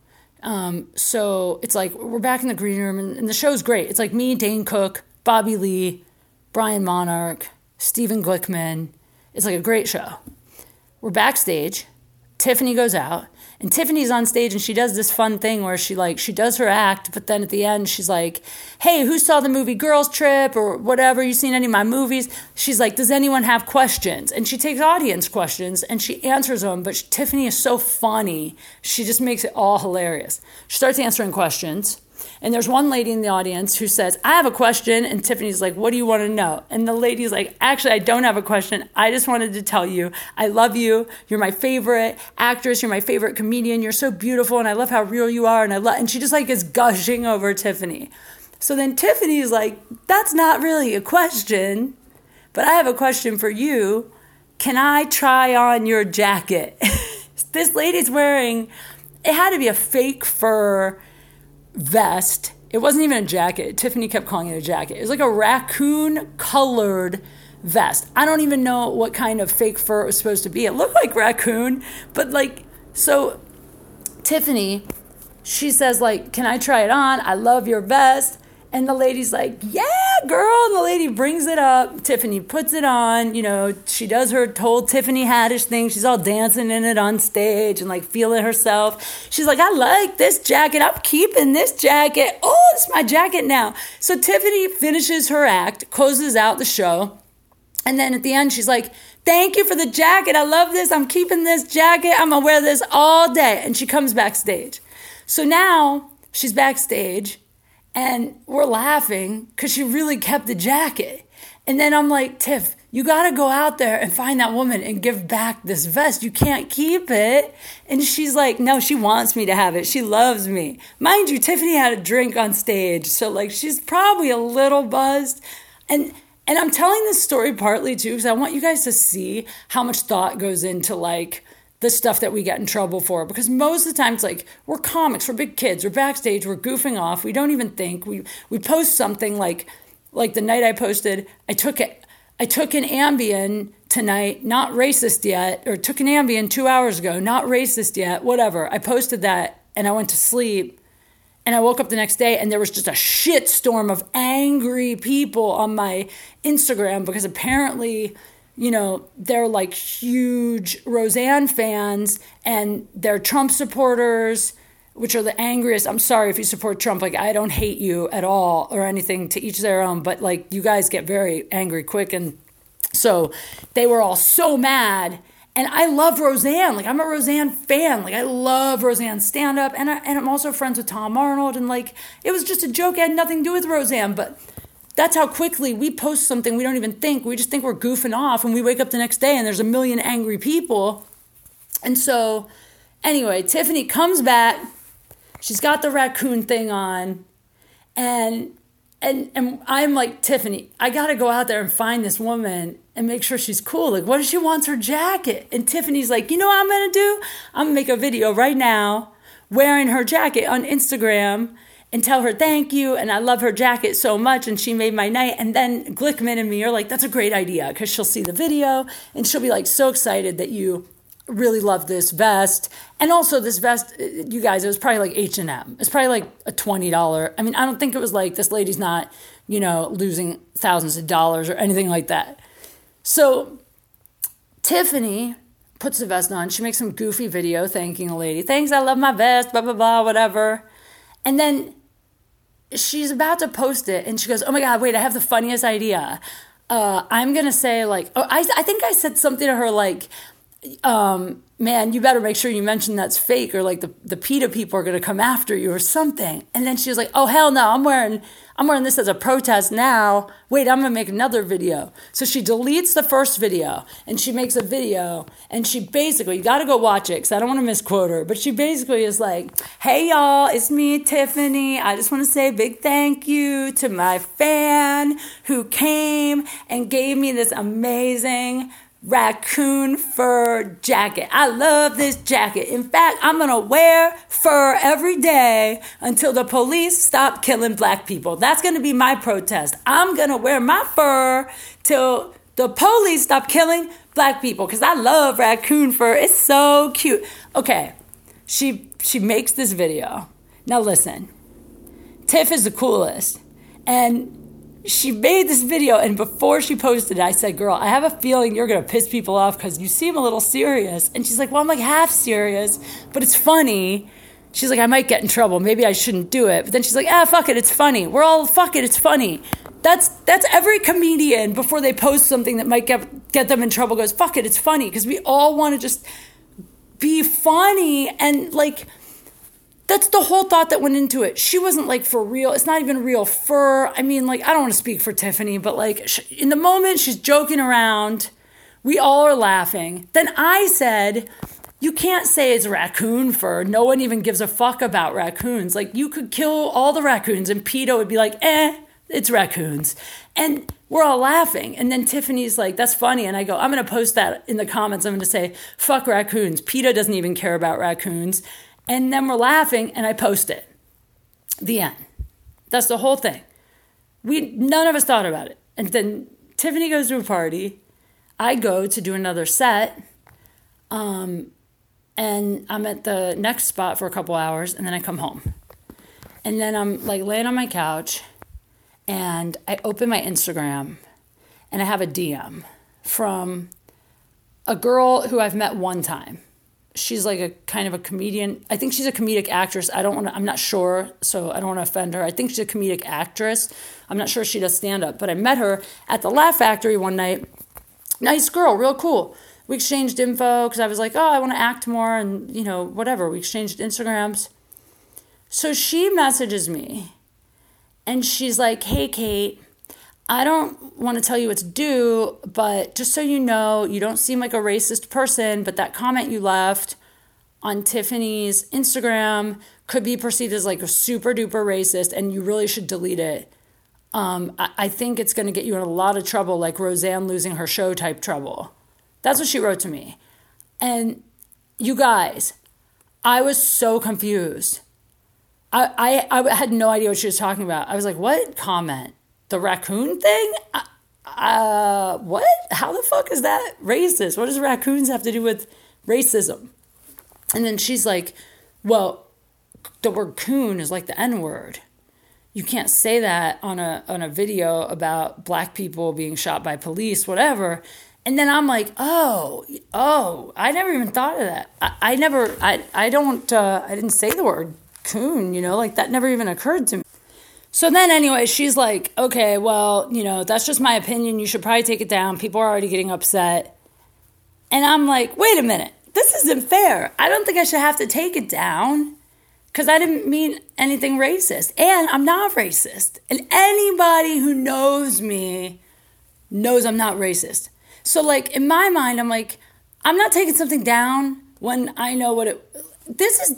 So it's like, we're back in the green room, and the show's great. It's like me, Dane Cook, Bobby Lee, Brian Monarch, Stephen Glickman. It's like a great show. We're backstage. Tiffany goes out. And Tiffany's on stage and she does this fun thing where she does her act, but then at the end she's like, hey, who saw the movie Girls Trip or whatever? You seen any of my movies? She's like, does anyone have questions? And she takes audience questions and she answers them, but Tiffany is so funny. She just makes it all hilarious. She starts answering questions. And there's one lady in the audience who says, I have a question. And Tiffany's like, what do you want to know? And the lady's like, actually, I don't have a question. I just wanted to tell you, I love you. You're my favorite actress. You're my favorite comedian. You're so beautiful. And I love how real you are. And she just like is gushing over Tiffany. So then Tiffany's like, that's not really a question, but I have a question for you. Can I try on your jacket? This lady's wearing, it had to be a fake fur vest. It wasn't even a jacket. Tiffany kept calling it a jacket. It was like a raccoon colored vest. I don't even know what kind of fake fur it was supposed to be. It looked like raccoon, but like, so Tiffany, she says like, can I try it on? I love your vest. And the lady's like, yeah, girl. And the lady brings it up. Tiffany puts it on. You know, she does her whole Tiffany Haddish thing. She's all dancing in it on stage and like feeling herself. She's like, I like this jacket. I'm keeping this jacket. Oh, it's my jacket now. So Tiffany finishes her act, closes out the show. And then at the end, she's like, thank you for the jacket. I love this. I'm keeping this jacket. I'm going to wear this all day. And she comes backstage. So now she's backstage. And we're laughing because she really kept the jacket. And then I'm like, Tiff, you got to go out there and find that woman and give back this vest. You can't keep it. And she's like, no, she wants me to have it. She loves me. Mind you, Tiffany had a drink on stage. So like, she's probably a little buzzed. And I'm telling this story partly too, because I want you guys to see how much thought goes into like the stuff that we get in trouble for, because most of the time it's like, we're comics, we're big kids, we're backstage, we're goofing off, we don't even think, we post something like the night I posted, I took an Ambien tonight, not racist yet, or took an Ambien 2 hours ago, not racist yet, whatever. I posted that and I went to sleep and I woke up the next day and there was just a shit storm of angry people on my Instagram because apparently, you know, they're like huge Roseanne fans and they're Trump supporters, which are the angriest. I'm sorry if you support Trump. Like, I don't hate you at all or anything, to each their own. But like, you guys get very angry quick. And so they were all so mad. And I love Roseanne. Like, I'm a Roseanne fan. Like, I love Roseanne's stand-up. And I'm also friends with Tom Arnold. And like, it was just a joke. It had nothing to do with Roseanne. But that's how quickly we post something we don't even think. We just think we're goofing off, and we wake up the next day and there's a million angry people. And so anyway, Tiffany comes back. She's got the raccoon thing on. And I'm like, Tiffany, I got to go out there and find this woman and make sure she's cool. Like, what if she wants her jacket? And Tiffany's like, you know what I'm going to do? I'm going to make a video right now wearing her jacket on Instagram and tell her thank you. And I love her jacket so much. And she made my night. And then Glickman and me are like, that's a great idea, because she'll see the video and she'll be like so excited that you really love this vest. And also this vest, you guys, it was probably like H&M. It's probably like a $20. I mean, I don't think it was like this lady's not, losing thousands of dollars or anything like that. So Tiffany puts the vest on. She makes some goofy video thanking the lady. Thanks, I love my vest, blah, blah, blah, whatever. And then she's about to post it and she goes, oh my God, wait, I have the funniest idea. I'm going to say I think I said something to her like, man, you better make sure you mention that's fake, or like the PETA people are going to come after you or something. And then she was like, oh, hell no, I'm wearing this as a protest now. Wait, I'm going to make another video. So she deletes the first video and she makes a video, and she basically, you got to go watch it because I don't want to misquote her, but she basically is like, hey y'all, it's me, Tiffany. I just want to say a big thank you to my fan who came and gave me this amazing raccoon fur jacket. I love this jacket. In fact, I'm going to wear fur every day until the police stop killing black people. That's going to be my protest. I'm going to wear my fur till the police stop killing black people, because I love raccoon fur. It's so cute. Okay, she makes this video. Now listen, Tiff is the coolest. And she made this video, and before she posted it, I said, girl, I have a feeling you're going to piss people off because you seem a little serious. And she's like, well, I'm like half serious, but it's funny. She's like, I might get in trouble. Maybe I shouldn't do it. But then she's like, fuck it, it's funny. We're all, fuck it, it's funny. That's every comedian before they post something that might get them in trouble goes, fuck it, it's funny. Because we all want to just be funny, and like, that's the whole thought that went into it. She wasn't like for real. It's not even real fur. I mean, like, I don't want to speak for Tiffany, but like in the moment she's joking around. We all are laughing. Then I said, you can't say it's raccoon fur. No one even gives a fuck about raccoons. Like, you could kill all the raccoons and PETA would be like, it's raccoons. And we're all laughing. And then Tiffany's like, that's funny. And I go, I'm going to post that in the comments. I'm going to say, fuck raccoons. PETA doesn't even care about raccoons. And then we're laughing, and I post it. The end. That's the whole thing. None of us thought about it. And then Tiffany goes to a party. I go to do another set. And I'm at the next spot for a couple hours, and then I come home. And then I'm like laying on my couch, and I open my Instagram, and I have a DM from a girl who I've met one time. She's like a kind of a comedian. I think she's a comedic actress. I'm not sure, so I don't want to offend her. I think she's a comedic actress. I'm not sure she does stand-up, but I met her at the Laugh Factory one night. Nice girl, real cool. We exchanged info because I was like, I want to act more, and, whatever. We exchanged Instagrams. So she messages me, and she's like, hey, Kate, I don't want to tell you what to do, but just so you know, you don't seem like a racist person, but that comment you left on Tiffany's Instagram could be perceived as like a super duper racist, and you really should delete it. I think it's going to get you in a lot of trouble, like Roseanne losing her show type trouble. That's what she wrote to me. And you guys, I was so confused. I had no idea what she was talking about. I was like, what comment? The raccoon thing? What? How the fuck is that racist? What does raccoons have to do with racism? And then she's like, well, the word coon is like the N-word. You can't say that on a video about black people being shot by police, whatever. And then I'm like, oh, I never even thought of that. I didn't say the word coon, like that never even occurred to me. So then anyway, she's like, okay, well, that's just my opinion. You should probably take it down. People are already getting upset. And I'm like, wait a minute. This isn't fair. I don't think I should have to take it down. because I didn't mean anything racist. And I'm not racist. And anybody who knows me knows I'm not racist. So, like, in my mind, I'm like, I'm not taking something down when I know what it... This is...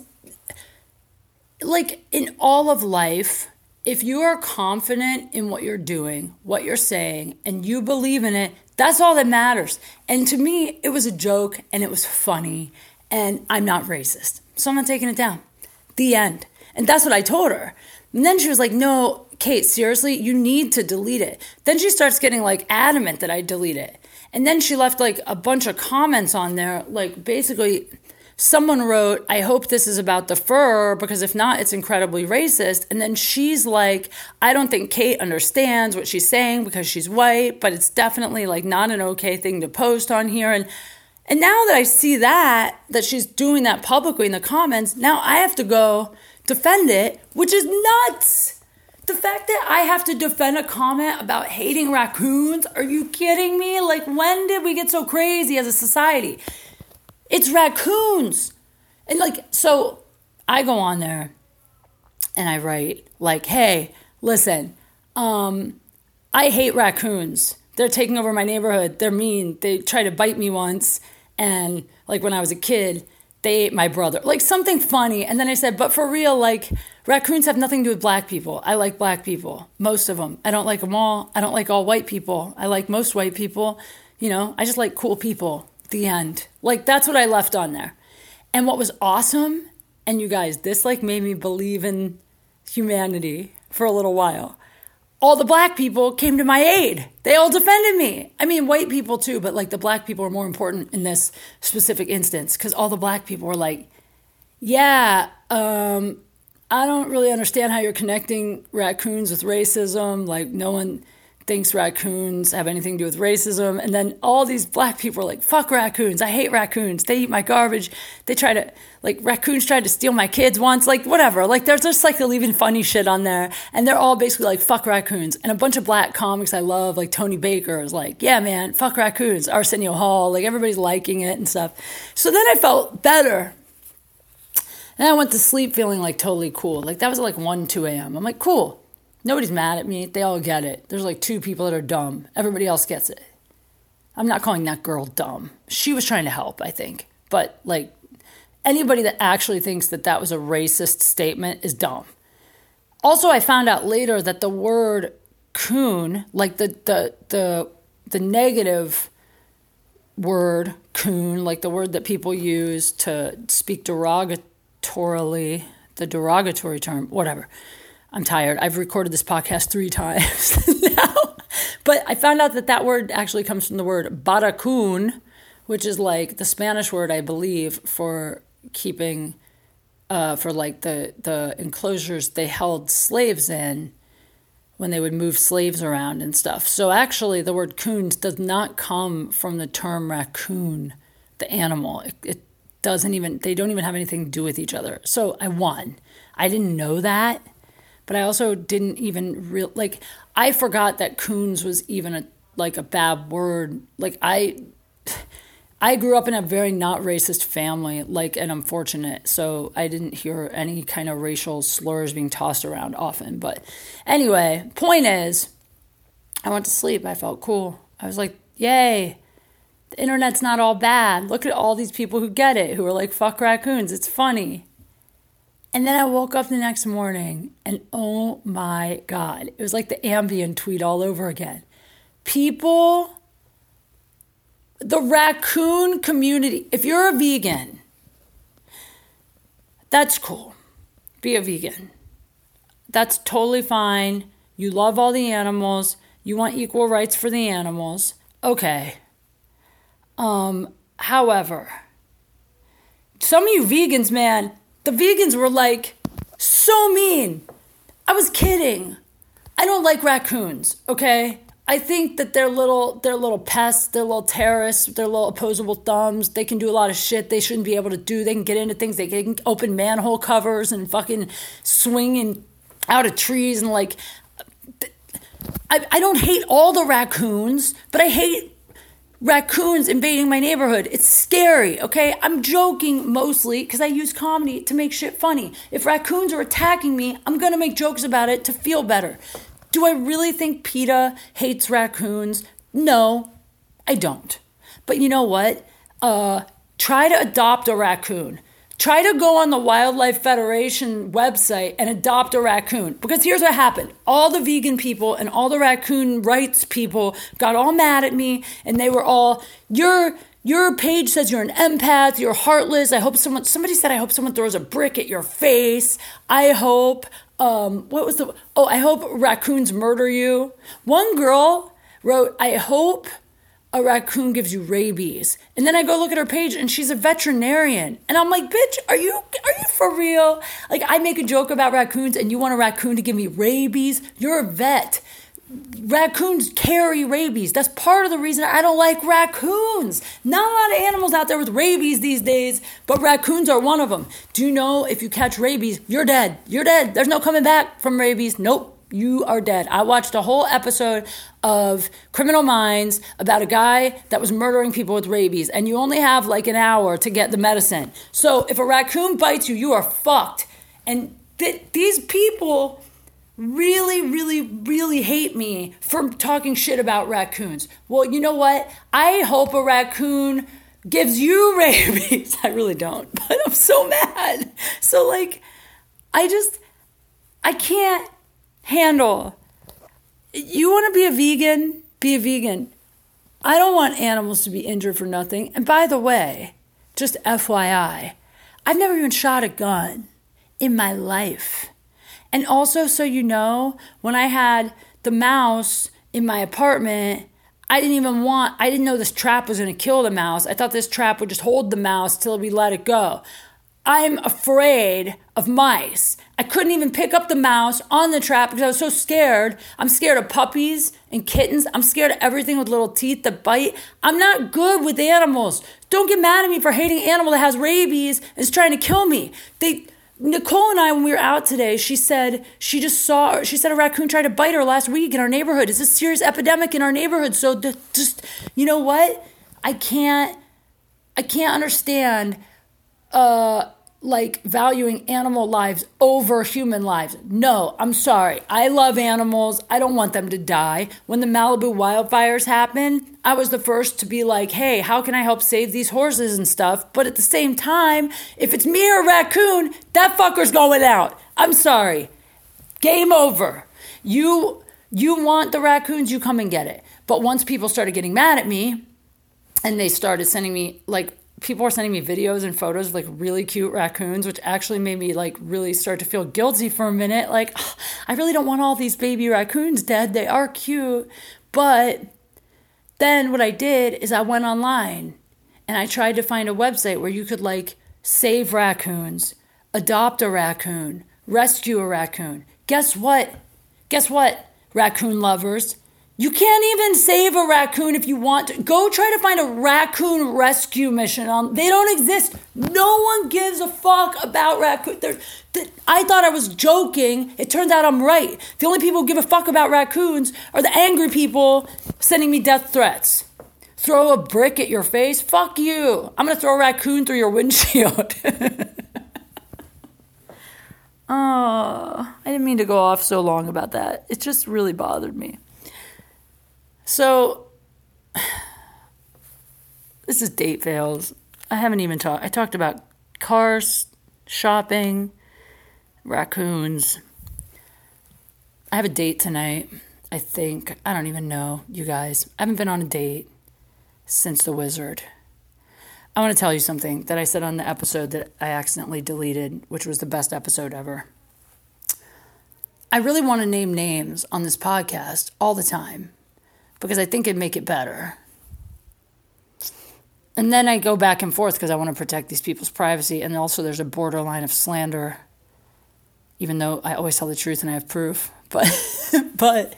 Like, in all of life, if you are confident in what you're doing, what you're saying, and you believe in it, that's all that matters. And to me, it was a joke, and it was funny, and I'm not racist. So I'm not taking it down. The end. And that's what I told her. And then she was like, no, Kate, seriously, you need to delete it. Then she starts getting like adamant that I delete it. And then she left like a bunch of comments on there. Like basically someone wrote, I hope this is about the fur because if not, it's incredibly racist. And then she's like, I don't think Kate understands what she's saying because she's white, but it's definitely like not an okay thing to post on here. And now that I see that she's doing that publicly in the comments, now I have to go defend it, which is nuts. The fact that I have to defend a comment about hating raccoons, are you kidding me? Like, when did we get so crazy as a society? It's raccoons. And like, so I go on there and I write like, hey, listen, I hate raccoons. They're taking over my neighborhood. They're mean. They tried to bite me once. And like when I was a kid, they ate my brother. Like something funny. And then I said, but for real, like raccoons have nothing to do with black people. I like black people. Most of them. I don't like them all. I don't like all white people. I like most white people. You know, I just like cool people. The end. Like that's what I left on there. And what was awesome, and you guys, this like made me believe in humanity for a little while. All the black people came to my aid. They all defended me. I mean, white people too, but like the black people are more important in this specific instance because all the black people were like, yeah, I don't really understand how you're connecting raccoons with racism. Like no one thinks raccoons have anything to do with racism. And then all these black people are like, fuck raccoons. I hate raccoons. They eat my garbage. They try to, like, raccoons tried to steal my kids once, like, whatever. Like, there's just, like, leaving funny shit on there. And they're all basically like, fuck raccoons. And a bunch of black comics I love, like Tony Baker is like, yeah, man, fuck raccoons. Arsenio Hall, like, everybody's liking it and stuff. So then I felt better. And I went to sleep feeling, like, totally cool. Like, that was like 1, 2 a.m. I'm like, cool. Nobody's mad at me. They all get it. There's like 2 people that are dumb. Everybody else gets it. I'm not calling that girl dumb. She was trying to help, I think. But like anybody that actually thinks that that was a racist statement is dumb. Also, I found out later that the word coon, like the negative word coon, like the word that people use to speak derogatorily, the derogatory term, whatever. I'm tired. I've recorded this podcast 3 times now. But I found out that word actually comes from the word barracoon, which is like the Spanish word, I believe, for keeping, for like the enclosures they held slaves in when they would move slaves around and stuff. So actually the word coons does not come from the term raccoon, the animal. It doesn't even, they don't even have anything to do with each other. So I won. I didn't know that. But I also didn't even I forgot that coons was even a bad word. Like I grew up in a very not racist family, like, and I'm fortunate. So I didn't hear any kind of racial slurs being tossed around often. But anyway, point is, I went to sleep. I felt cool. I was like, yay, the internet's not all bad. Look at all these people who get it, who are like, fuck raccoons. It's funny. And then I woke up the next morning and oh my God, it was like the Ambien tweet all over again. People, the raccoon community, if you're a vegan, that's cool. Be a vegan. That's totally fine. You love all the animals. You want equal rights for the animals. Okay. However, some of you vegans, man, the vegans were like, so mean. I was kidding. I don't like raccoons, okay? I think that they're little pests, they're little terrorists, they're little opposable thumbs. They can do a lot of shit they shouldn't be able to do. They can get into things. They can open manhole covers and fucking swing out of trees and like... I don't hate all the raccoons, but I hate raccoons invading my neighborhood. It's scary, okay? I'm joking mostly because I use comedy to make shit funny. If raccoons are attacking me, I'm going to make jokes about it to feel better. Do I really think PETA hates raccoons? No, I don't. But you know what? Try to adopt a raccoon. Try to go on the Wildlife Federation website and adopt a raccoon. Because here's what happened. All the vegan people and all the raccoon rights people got all mad at me, and they were all, your page says you're an empath, you're heartless. I hope somebody said, I hope someone throws a brick at your face. I hope, I hope raccoons murder you. One girl wrote, I hope a raccoon gives you rabies. And then I go look at her page and she's a veterinarian. And I'm like, bitch, are you for real? Like, I make a joke about raccoons and you want a raccoon to give me rabies? You're a vet. Raccoons carry rabies. That's part of the reason I don't like raccoons. Not a lot of animals out there with rabies these days, but raccoons are one of them. Do you know if you catch rabies, you're dead. You're dead. There's no coming back from rabies. Nope. You are dead. I watched a whole episode of Criminal Minds about a guy that was murdering people with rabies, and you only have like an hour to get the medicine. So if a raccoon bites you, you are fucked. And these people really, really, really hate me for talking shit about raccoons. Well, you know what? I hope a raccoon gives you rabies. I really don't, but I'm so mad. So like, I can't handle. You want to be a vegan? Be a vegan. I don't want animals to be injured for nothing. And by the way, just FYI, I've never even shot a gun in my life. And also, so you know, when I had the mouse in my apartment, I didn't know this trap was going to kill the mouse. I thought this trap would just hold the mouse till we let it go. I'm afraid of mice. I couldn't even pick up the mouse on the trap because I was so scared. I'm scared of puppies and kittens. I'm scared of everything with little teeth that bite. I'm not good with animals. Don't get mad at me for hating an animal that has rabies and is trying to kill me. Nicole and I, when we were out today, she said a raccoon tried to bite her last week in our neighborhood. It's a serious epidemic in our neighborhood. So just, you know what? I can't understand valuing animal lives over human lives. No, I'm sorry. I love animals. I don't want them to die. When the Malibu wildfires happened, I was the first to be like, hey, how can I help save these horses and stuff? But at the same time, if it's me or a raccoon, that fucker's going out. I'm sorry. Game over. You want the raccoons, you come and get it. But once people started getting mad at me and they started sending me people were sending me videos and photos of really cute raccoons, which actually made me really start to feel guilty for a minute. I really don't want all these baby raccoons dead. They are cute. But then what I did is I went online and I tried to find a website where you could save raccoons, adopt a raccoon, rescue a raccoon. Guess what? Raccoon lovers. You can't even save a raccoon if you want to. Go try to find a raccoon rescue mission. They don't exist. No one gives a fuck about raccoons. I thought I was joking. It turns out I'm right. The only people who give a fuck about raccoons are the angry people sending me death threats. Throw a brick at your face? Fuck you. I'm going to throw a raccoon through your windshield. Oh, I didn't mean to go off so long about that. It just really bothered me. So, this is date fails. I haven't even talked. I talked about cars, shopping, raccoons. I have a date tonight, I think. I don't even know, you guys. I haven't been on a date since The Wizard. I want to tell you something that I said on the episode that I accidentally deleted, which was the best episode ever. I really want to name names on this podcast all the time, because I think it'd make it better. And then I go back and forth because I want to protect these people's privacy. And also there's a borderline of slander, even though I always tell the truth and I have proof. But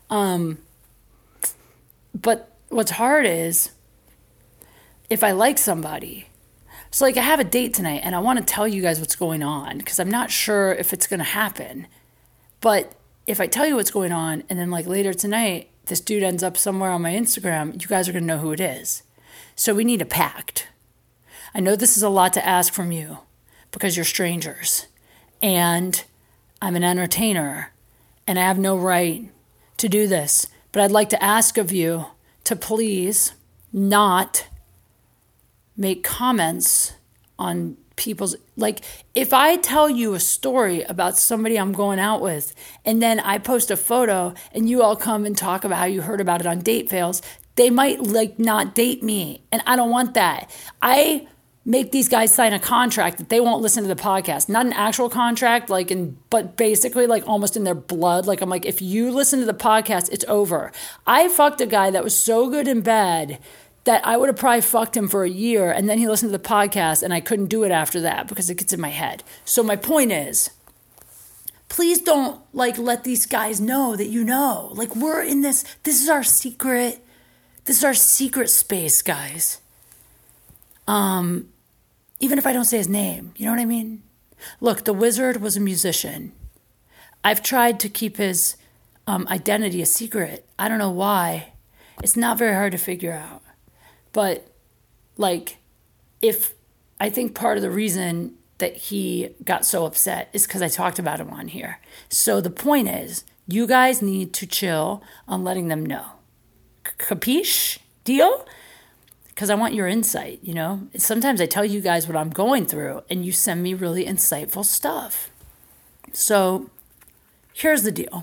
what's hard is if I like somebody. So I have a date tonight and I want to tell you guys what's going on because I'm not sure if it's going to happen. But if I tell you what's going on and then later tonight, this dude ends up somewhere on my Instagram, you guys are going to know who it is. So we need a pact. I know this is a lot to ask from you because you're strangers. And I'm an entertainer. And I have no right to do this. But I'd like to ask of you to please not make comments on people's, like, if I tell you a story about somebody I'm going out with and then I post a photo and you all come and talk about how you heard about it on Date Fails, they might like not date me. And I don't want that. I make these guys sign a contract that they won't listen to the podcast. Not an actual contract, but basically like almost in their blood. Like I'm like, if you listen to the podcast, it's over. I fucked a guy that was so good in bed that I would have probably fucked him for a year, and then he listened to the podcast and I couldn't do it after that because it gets in my head. So my point is, please don't let these guys know that you know. Like we're in this is our secret. This is our secret space, guys. Even if I don't say his name, you know what I mean? Look, the Wizard was a musician. I've tried to keep his identity a secret. I don't know why. It's not very hard to figure out. But, if I think part of the reason that he got so upset is because I talked about him on here. So the point is, you guys need to chill on letting them know. Capiche? Deal? Because I want your insight, you know? Sometimes I tell you guys what I'm going through, and you send me really insightful stuff. So here's the deal.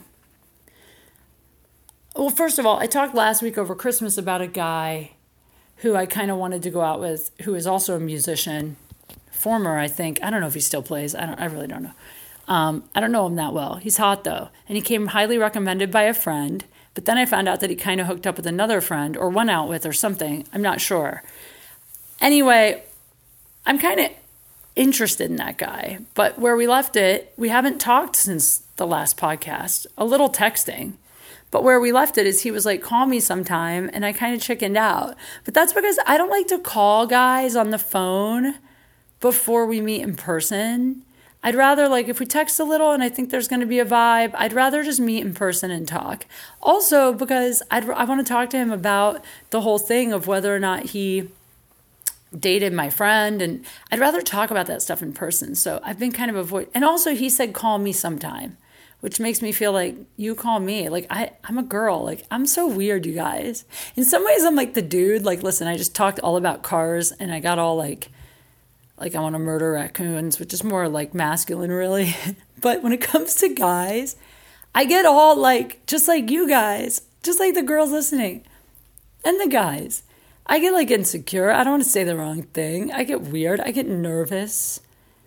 Well, first of all, I talked last week over Christmas about a guy who I kind of wanted to go out with, who is also a musician, former, I think. I don't know if he still plays. I really don't know. I don't know him that well. He's hot, though. And he came highly recommended by a friend. But then I found out that he kind of hooked up with another friend or went out with or something. I'm not sure. Anyway, I'm kind of interested in that guy. But where we left it, we haven't talked since the last podcast. A little texting. But where we left it is he was like, call me sometime. And I kind of chickened out. But that's because I don't like to call guys on the phone before we meet in person. I'd rather, if we text a little and I think there's going to be a vibe, I'd rather just meet in person and talk. Also, because I want to talk to him about the whole thing of whether or not he dated my friend. And I'd rather talk about that stuff in person. So I've been kind of avoiding. And also, he said, call me sometime, which makes me feel like you call me. I'm a girl. I'm so weird, you guys. In some ways, I'm like the dude. Listen, I just talked all about cars and I got all I want to murder raccoons, which is more masculine, really. But when it comes to guys, I get all just like you guys, just like the girls listening and the guys. I get insecure. I don't want to say the wrong thing. I get weird. I get nervous.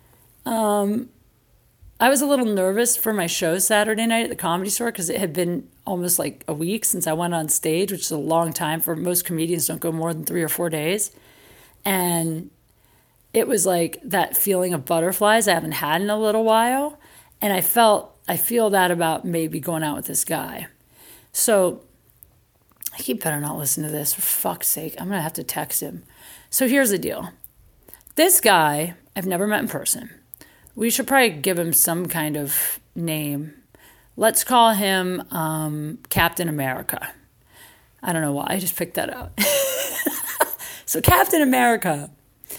I was a little nervous for my show Saturday night at the Comedy Store because it had been almost a week since I went on stage, which is a long time for most comedians. Don't go more than 3 or 4 days. And it was that feeling of butterflies I haven't had in a little while. And I feel that about maybe going out with this guy. So he better not listen to this, for fuck's sake. I'm going to have to text him. So here's the deal. This guy, I've never met in person. We should probably give him some kind of name. Let's call him Captain America. I don't know why. I just picked that out. So Captain America.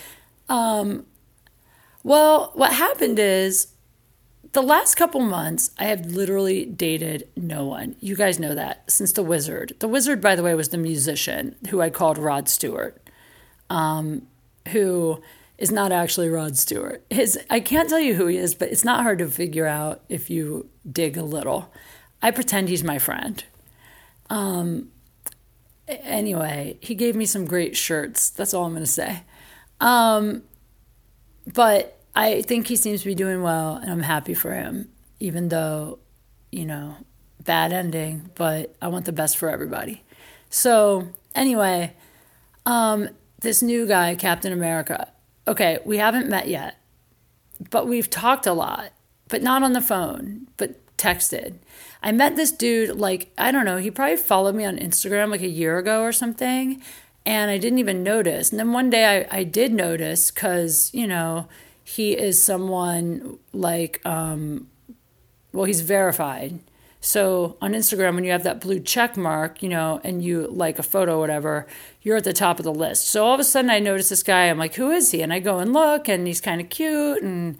Well, what happened is the last couple months, I have literally dated no one. You guys know that since The Wizard. The Wizard, by the way, was the musician who I called Rod Stewart, who is not actually Rod Stewart. I can't tell you who he is, but it's not hard to figure out if you dig a little. I pretend he's my friend. Anyway, he gave me some great shirts. That's all I'm going to say. But I think he seems to be doing well, and I'm happy for him, even though, bad ending, but I want the best for everybody. So anyway, this new guy, Captain America, okay, we haven't met yet, but we've talked a lot, but not on the phone, but texted. I met this dude, I don't know, he probably followed me on Instagram a year ago or something, and I didn't even notice. And then one day I did notice because, he is someone he's verified. So on Instagram, when you have that blue check mark, and you like a photo or whatever, you're at the top of the list. So all of a sudden I notice this guy. I'm like, who is he? And I go and look, and he's kind of cute. And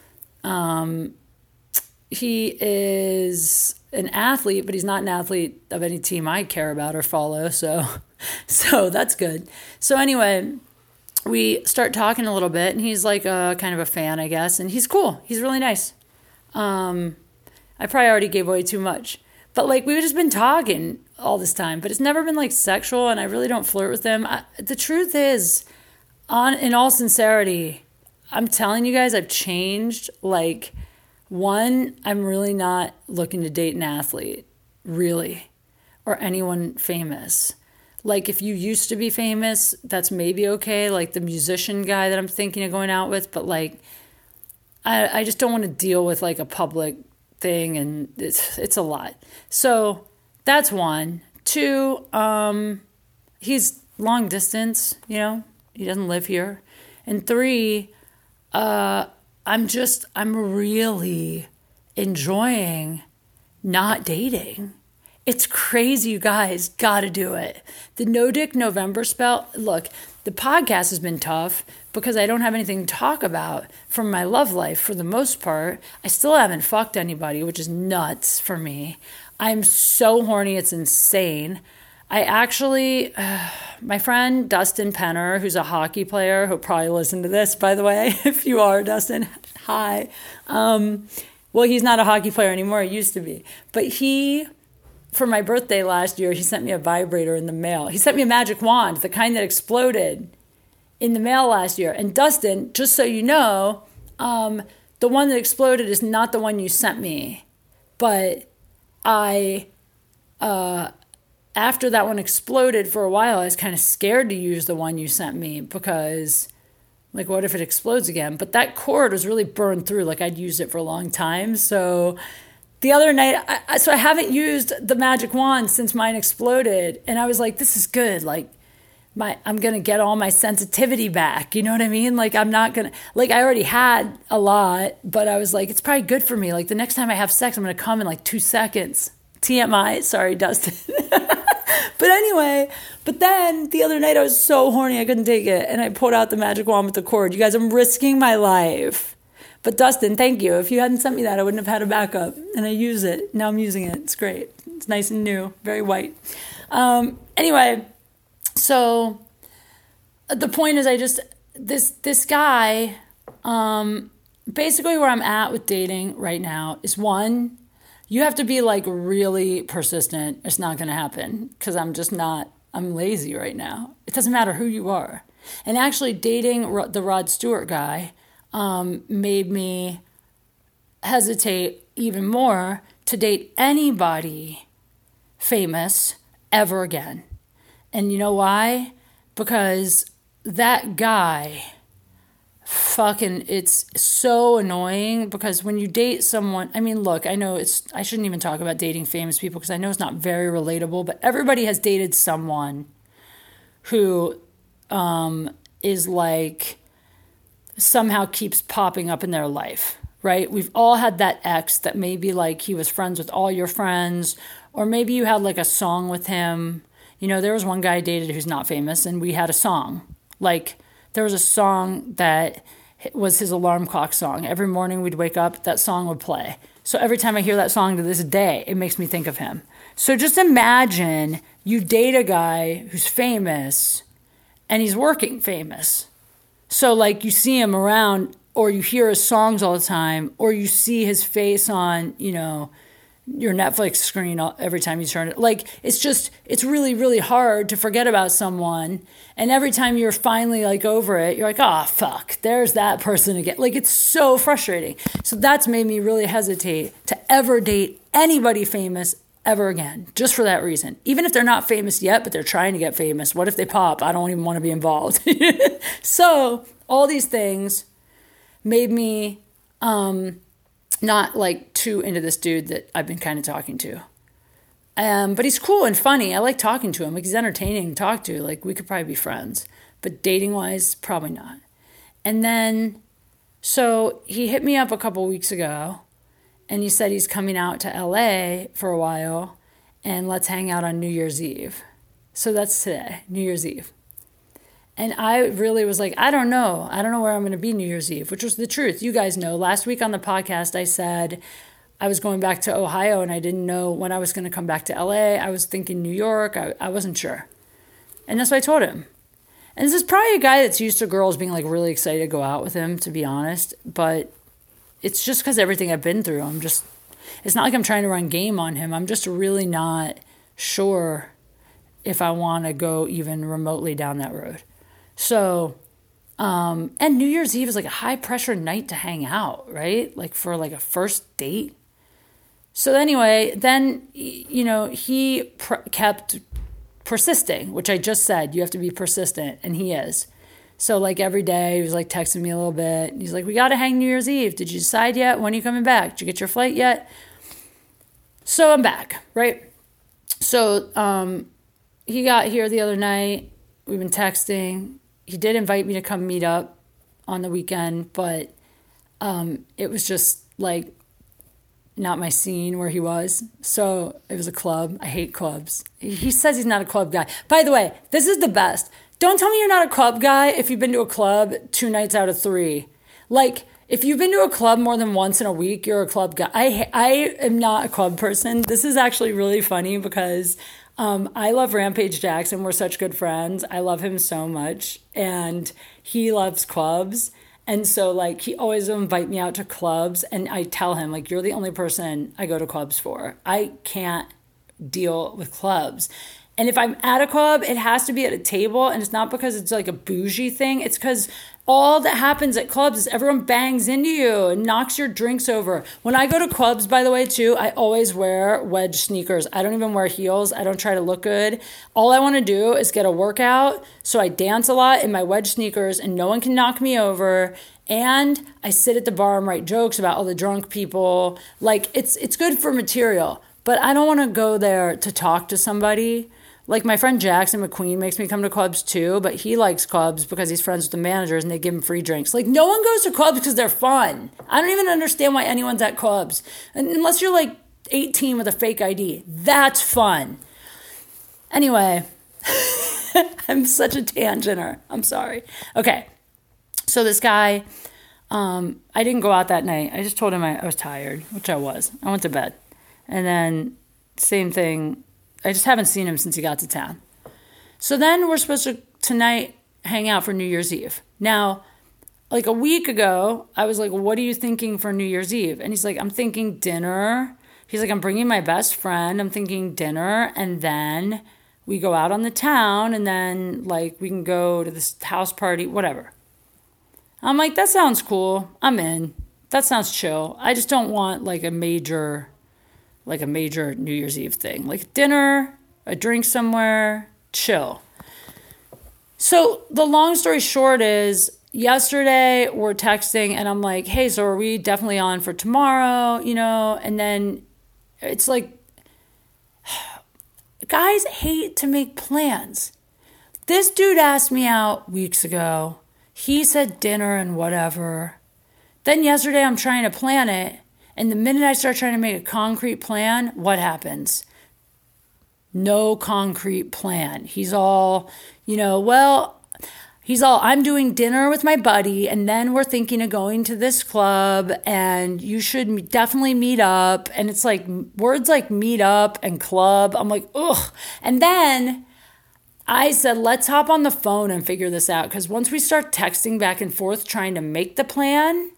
he is an athlete, but he's not an athlete of any team I care about or follow. So that's good. So anyway, we start talking a little bit, and he's like a kind of a fan, I guess. And he's cool. He's really nice. I probably already gave away too much. But, like, we've just been talking all this time. But it's never been, like, sexual, and I really don't flirt with him. The truth is, in all sincerity, I'm telling you guys, I've changed. Like, one, I'm really not looking to date an athlete, really, or anyone famous. Like, if you used to be famous, that's maybe okay. Like, the musician guy that I'm thinking of going out with. But, like, I just don't want to deal with, like, a public thing, and it's a lot. So that's one. Two, he's long distance, he doesn't live here. And three, I'm really enjoying not dating. It's crazy, you guys. Gotta do it. The No Dick November spell. Look, the podcast has been tough because I don't have anything to talk about from my love life for the most part. I still haven't fucked anybody, which is nuts for me. I'm so horny, it's insane. I actually, my friend Dustin Penner, who's a hockey player, who'll probably listen to this, by the way, if you are, Dustin, hi. Well, he's not a hockey player anymore, he used to be. But for my birthday last year, he sent me a vibrator in the mail. He sent me a magic wand, the kind that exploded, in the mail last year. And Dustin, just so you know, the one that exploded is not the one you sent me. But after that one exploded for a while, I was kind of scared to use the one you sent me because, like, what if it explodes again? But that cord was really burned through. Like, I'd used it for a long time. So the other night, I haven't used the magic wand since mine exploded. And I was like, this is good. Like, I'm going to get all my sensitivity back. You know what I mean? Like, I'm not going to, like, I already had a lot, but I was like, it's probably good for me. Like, the next time I have sex, I'm going to come in like 2 seconds. TMI. Sorry, Dustin. But anyway, then the other night I was so horny I couldn't take it. And I pulled out the magic wand with the cord. You guys, I'm risking my life. But Dustin, thank you. If you hadn't sent me that, I wouldn't have had a backup. And I use it. Now I'm using it. It's great. It's nice and new. Very white. Anyway, so the point is this guy, basically where I'm at with dating right now is one, you have to be like really persistent. It's not going to happen because I'm lazy right now. It doesn't matter who you are. And actually dating the Rod Stewart guy made me hesitate even more to date anybody famous ever again. And you know why? Because that guy, it's so annoying because when you date someone, I mean, look, I know I shouldn't even talk about dating famous people because I know it's not very relatable, but everybody has dated someone who is like somehow keeps popping up in their life, right? We've all had that ex that maybe like he was friends with all your friends, or maybe you had like a song with him. There was one guy I dated who's not famous, and we had a song. Like, there was a song that was his alarm clock song. Every morning we'd wake up, that song would play. So every time I hear that song to this day, it makes me think of him. So just imagine you date a guy who's famous, and he's working famous. So, like, you see him around, or you hear his songs all the time, or you see his face on, your Netflix screen every time you turn it. Like, it's really, really hard to forget about someone. And every time you're finally like over it, you're like, oh, fuck, there's that person again. Like, it's so frustrating. So that's made me really hesitate to ever date anybody famous ever again, just for that reason. Even if they're not famous yet, but they're trying to get famous. What if they pop? I don't even want to be involved. So all these things made me not like too into this dude that I've been kind of talking to. But he's cool and funny. I like talking to him. Like, he's entertaining to talk to. Like, we could probably be friends. But dating-wise, probably not. And then, so he hit me up a couple weeks ago. and he said he's coming out to LA for a while, and let's hang out on New Year's Eve. So that's today, New Year's Eve. And I really was like, I don't know. I don't know where I'm going to be New Year's Eve, which was the truth. You guys know. Last week on the podcast, I said I was going back to Ohio and I didn't know when I was going to come back to LA. I was thinking New York. I wasn't sure. And that's what I told him. And this is probably a guy that's used to girls being like really excited to go out with him, to be honest. But it's just because everything I've been through. It's not like I'm trying to run game on him. I'm just really not sure if I want to go even remotely down that road. So, and New Year's Eve is like a high pressure night to hang out, right? Like for like a first date. So anyway, then, he kept persisting, which I just said, you have to be persistent, and he is. So like every day he was like texting me a little bit. He's like, we got to hang New Year's Eve. Did you decide yet? When are you coming back? Did you get your flight yet? So I'm back, right? So he got here the other night. We've been texting. He did invite me to come meet up on the weekend, but it was just like not my scene where he was. So it was a club. I hate clubs. He says he's not a club guy. By the way, this is the best. Don't tell me you're not a club guy if you've been to a club 2 nights out of 3. Like, if you've been to a club more than once in a week, you're a club guy. I am not a club person. This is actually really funny because I love Rampage Jackson. We're such good friends. I love him so much. And he loves clubs. And so, like, he always will invite me out to clubs. And I tell him, like, you're the only person I go to clubs for. I can't deal with clubs. And if I'm at a club, it has to be at a table. And it's not because it's like a bougie thing. It's because all that happens at clubs is everyone bangs into you and knocks your drinks over. When I go to clubs, by the way, too, I always wear wedge sneakers. I don't even wear heels. I don't try to look good. All I want to do is get a workout. So I dance a lot in my wedge sneakers and no one can knock me over. And I sit at the bar and write jokes about all the drunk people. Like, it's good for material. But I don't want to go there to talk to somebody. Like my friend Jackson McQueen makes me come to clubs too, but he likes clubs because he's friends with the managers and they give him free drinks. Like no one goes to clubs because they're fun. I don't even understand why anyone's at clubs. Unless you're like 18 with a fake ID. That's fun. Anyway, I'm such a tangenter. I'm sorry. Okay. So this guy, I didn't go out that night. I just told him I was tired, which I was. I went to bed. And then same thing. I just haven't seen him since he got to town. So then we're supposed to tonight hang out for New Year's Eve. Now, like a week ago, I was like, what are you thinking for New Year's Eve? And he's like, I'm thinking dinner. He's like, I'm bringing my best friend. I'm thinking dinner. And then we go out on the town and then like we can go to this house party, whatever. I'm like, that sounds cool. I'm in. That sounds chill. I just don't want like a major New Year's Eve thing. Like dinner, a drink somewhere, chill. So the long story short is yesterday we're texting and I'm like, hey, so are we definitely on for tomorrow? And then it's like, guys hate to make plans. This dude asked me out weeks ago. He said dinner and whatever. Then yesterday I'm trying to plan it. And the minute I start trying to make a concrete plan, what happens? No concrete plan. He's all, I'm doing dinner with my buddy, and then we're thinking of going to this club, and you should definitely meet up. And it's like words like meet up and club. I'm like, ugh. And then I said, let's hop on the phone and figure this out. Because once we start texting back and forth trying to make the plan,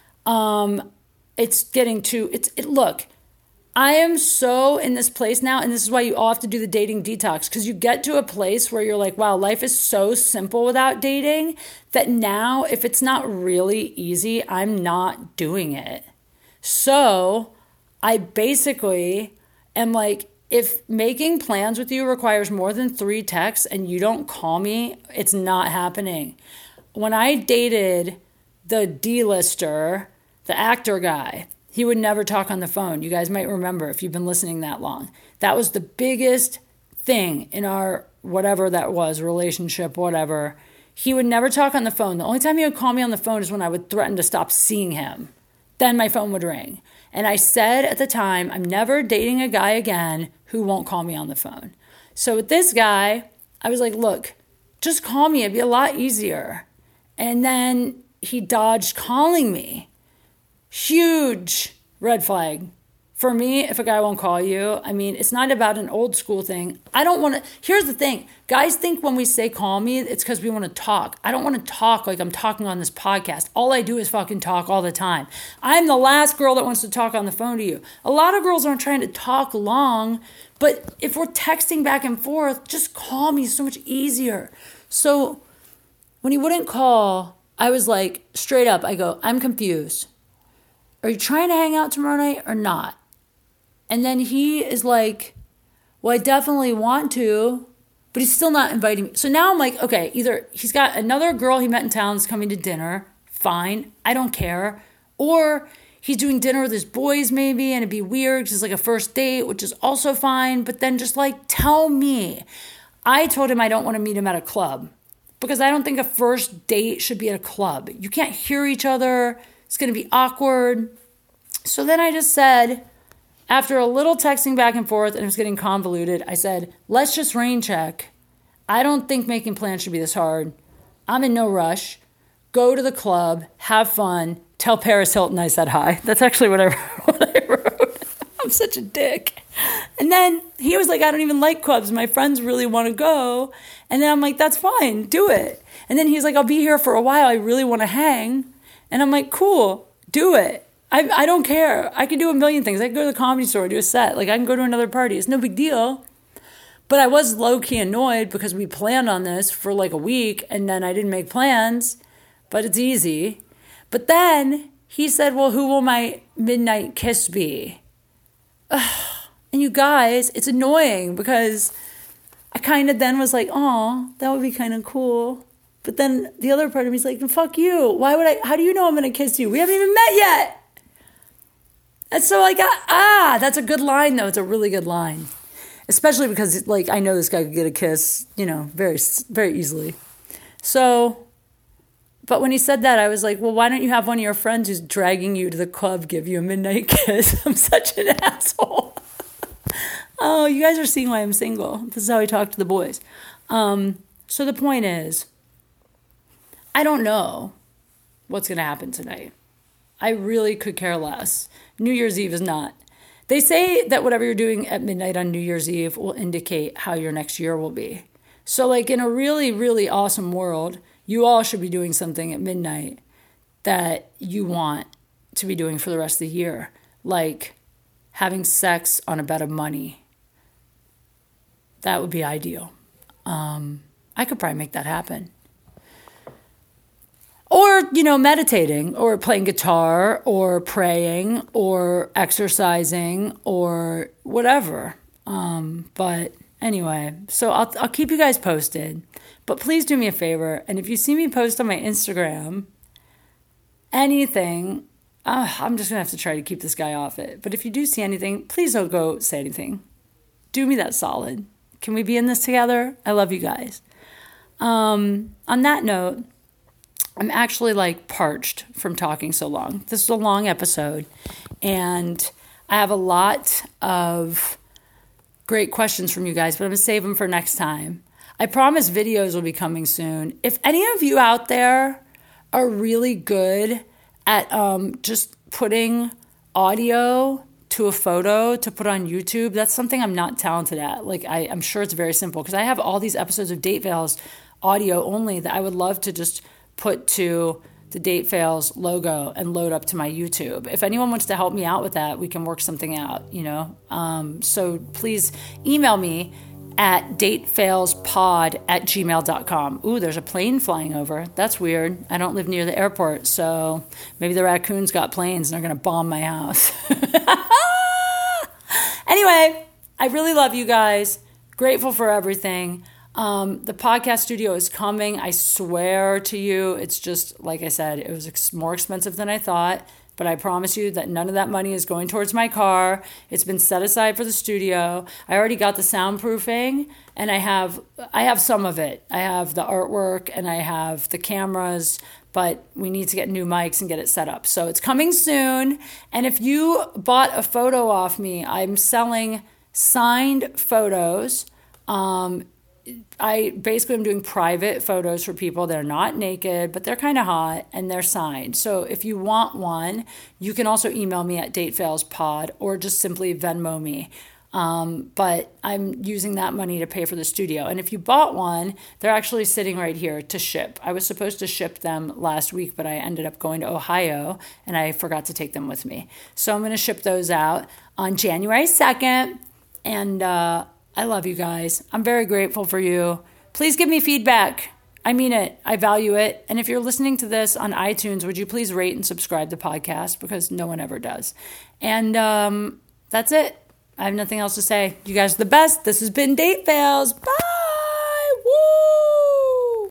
it's getting look, I am so in this place now, and this is why you all have to do the dating detox, because you get to a place where you're like, wow, life is so simple without dating that now if it's not really easy, I'm not doing it. So I basically am like, if making plans with you requires more than 3 texts and you don't call me, it's not happening. When I dated the D-lister, the actor guy, he would never talk on the phone. You guys might remember if you've been listening that long. That was the biggest thing in our whatever that was, relationship, whatever. He would never talk on the phone. The only time he would call me on the phone is when I would threaten to stop seeing him. then my phone would ring. And I said at the time, I'm never dating a guy again who won't call me on the phone. So with this guy, I was like, look, just call me. It'd be a lot easier. And then he dodged calling me. Huge red flag. For me, if a guy won't call you, I mean, it's not about an old school thing. I don't want to. Here's the thing. Guys think when we say call me, it's because we want to talk. I don't want to talk like I'm talking on this podcast. All I do is fucking talk all the time. I'm the last girl that wants to talk on the phone to you. A lot of girls aren't trying to talk long, but if we're texting back and forth, just call me. It's so much easier. So when he wouldn't call, I was like, straight up, I go, I'm confused. Are you trying to hang out tomorrow night or not? And then he is like, well, I definitely want to, but he's still not inviting me. So now I'm like, okay, either he's got another girl he met in town that's coming to dinner. Fine. I don't care. Or he's doing dinner with his boys maybe, and it'd be weird because it's like a first date, which is also fine. But then just like, tell me. I told him I don't want to meet him at a club because I don't think a first date should be at a club. You can't hear each other. It's going to be awkward. So then I just said, after a little texting back and forth and it was getting convoluted, I said, let's just rain check. I don't think making plans should be this hard. I'm in no rush. Go to the club, have fun, tell Paris Hilton I said hi. That's actually what I wrote. I'm such a dick. And then he was like, I don't even like clubs. My friends really want to go. And then I'm like, that's fine. Do it. And then he's like, I'll be here for a while. I really want to hang. And I'm like, cool, do it. I don't care. I can do a million things. I can go to the Comedy Store, do a set. Like, I can go to another party. It's no big deal. But I was low-key annoyed because we planned on this for like a week, and then I didn't make plans. But it's easy. But then he said, well, who will my midnight kiss be? Ugh. And you guys, it's annoying because I kind of then was like, oh, that would be kind of cool. But then the other part of me is like, fuck you. Why would I? How do you know I'm going to kiss you? We haven't even met yet. And so I got, that's a good line, though. It's a really good line. Especially because, like, I know this guy could get a kiss, you know, very, very easily. So, but when he said that, I was like, well, why don't you have one of your friends who's dragging you to the club give you a midnight kiss? I'm such an asshole. Oh, you guys are seeing why I'm single. This is how I talk to the boys. So the point is, I don't know what's going to happen tonight. I really could care less. New Year's Eve is not. They say that whatever you're doing at midnight on New Year's Eve will indicate how your next year will be. So like in a really, really awesome world, you all should be doing something at midnight that you want to be doing for the rest of the year. Like having sex on a bed of money. That would be ideal. I could probably make that happen. Or, you know, meditating or playing guitar or praying or exercising or whatever. But anyway, so I'll keep you guys posted. But please do me a favor. And if you see me post on my Instagram, anything, I'm just going to have to try to keep this guy off it. But if you do see anything, please don't go say anything. Do me that solid. Can we be in this together? I love you guys. On that note, I'm actually like parched from talking so long. This is a long episode, and I have a lot of great questions from you guys, but I'm going to save them for next time. I promise videos will be coming soon. If any of you out there are really good at just putting audio to a photo to put on YouTube, that's something I'm not talented at. Like I'm sure it's very simple because I have all these episodes of Date Fails audio only that I would love to just put to the Date Fails logo and load up to my YouTube. If anyone wants to help me out with that, we can work something out, you know? So please email me at datefailspod@gmail.com. Ooh, there's a plane flying over. That's weird. I don't live near the airport, so maybe the raccoons got planes and they're going to bomb my house. Anyway, I really love you guys. Grateful for everything. The podcast studio is coming. I swear to you, it's just, like I said, it was more expensive than I thought, But I promise you that none of that money is going towards my car. It's been set aside for the studio. I already got the soundproofing, and I have some of it. I have the artwork and I have the cameras, but we need to get new mics and get it set up. So it's coming soon. And if you bought a photo off me, I'm selling signed photos. I'm doing private photos for people. They're not naked, but they're kind of hot and they're signed. So if you want one, you can also email me at datefailspod or just simply Venmo me. But I'm using that money to pay for the studio. And if you bought one, they're actually sitting right here to ship. I was supposed to ship them last week, but I ended up going to Ohio and I forgot to take them with me. So I'm going to ship those out on January 2nd. And, I love you guys. I'm very grateful for you. Please give me feedback. I mean it. I value it. And if you're listening to this on iTunes, would you please rate and subscribe the podcast, because no one ever does. And that's it. I have nothing else to say. You guys are the best. This has been Date Fails. Bye.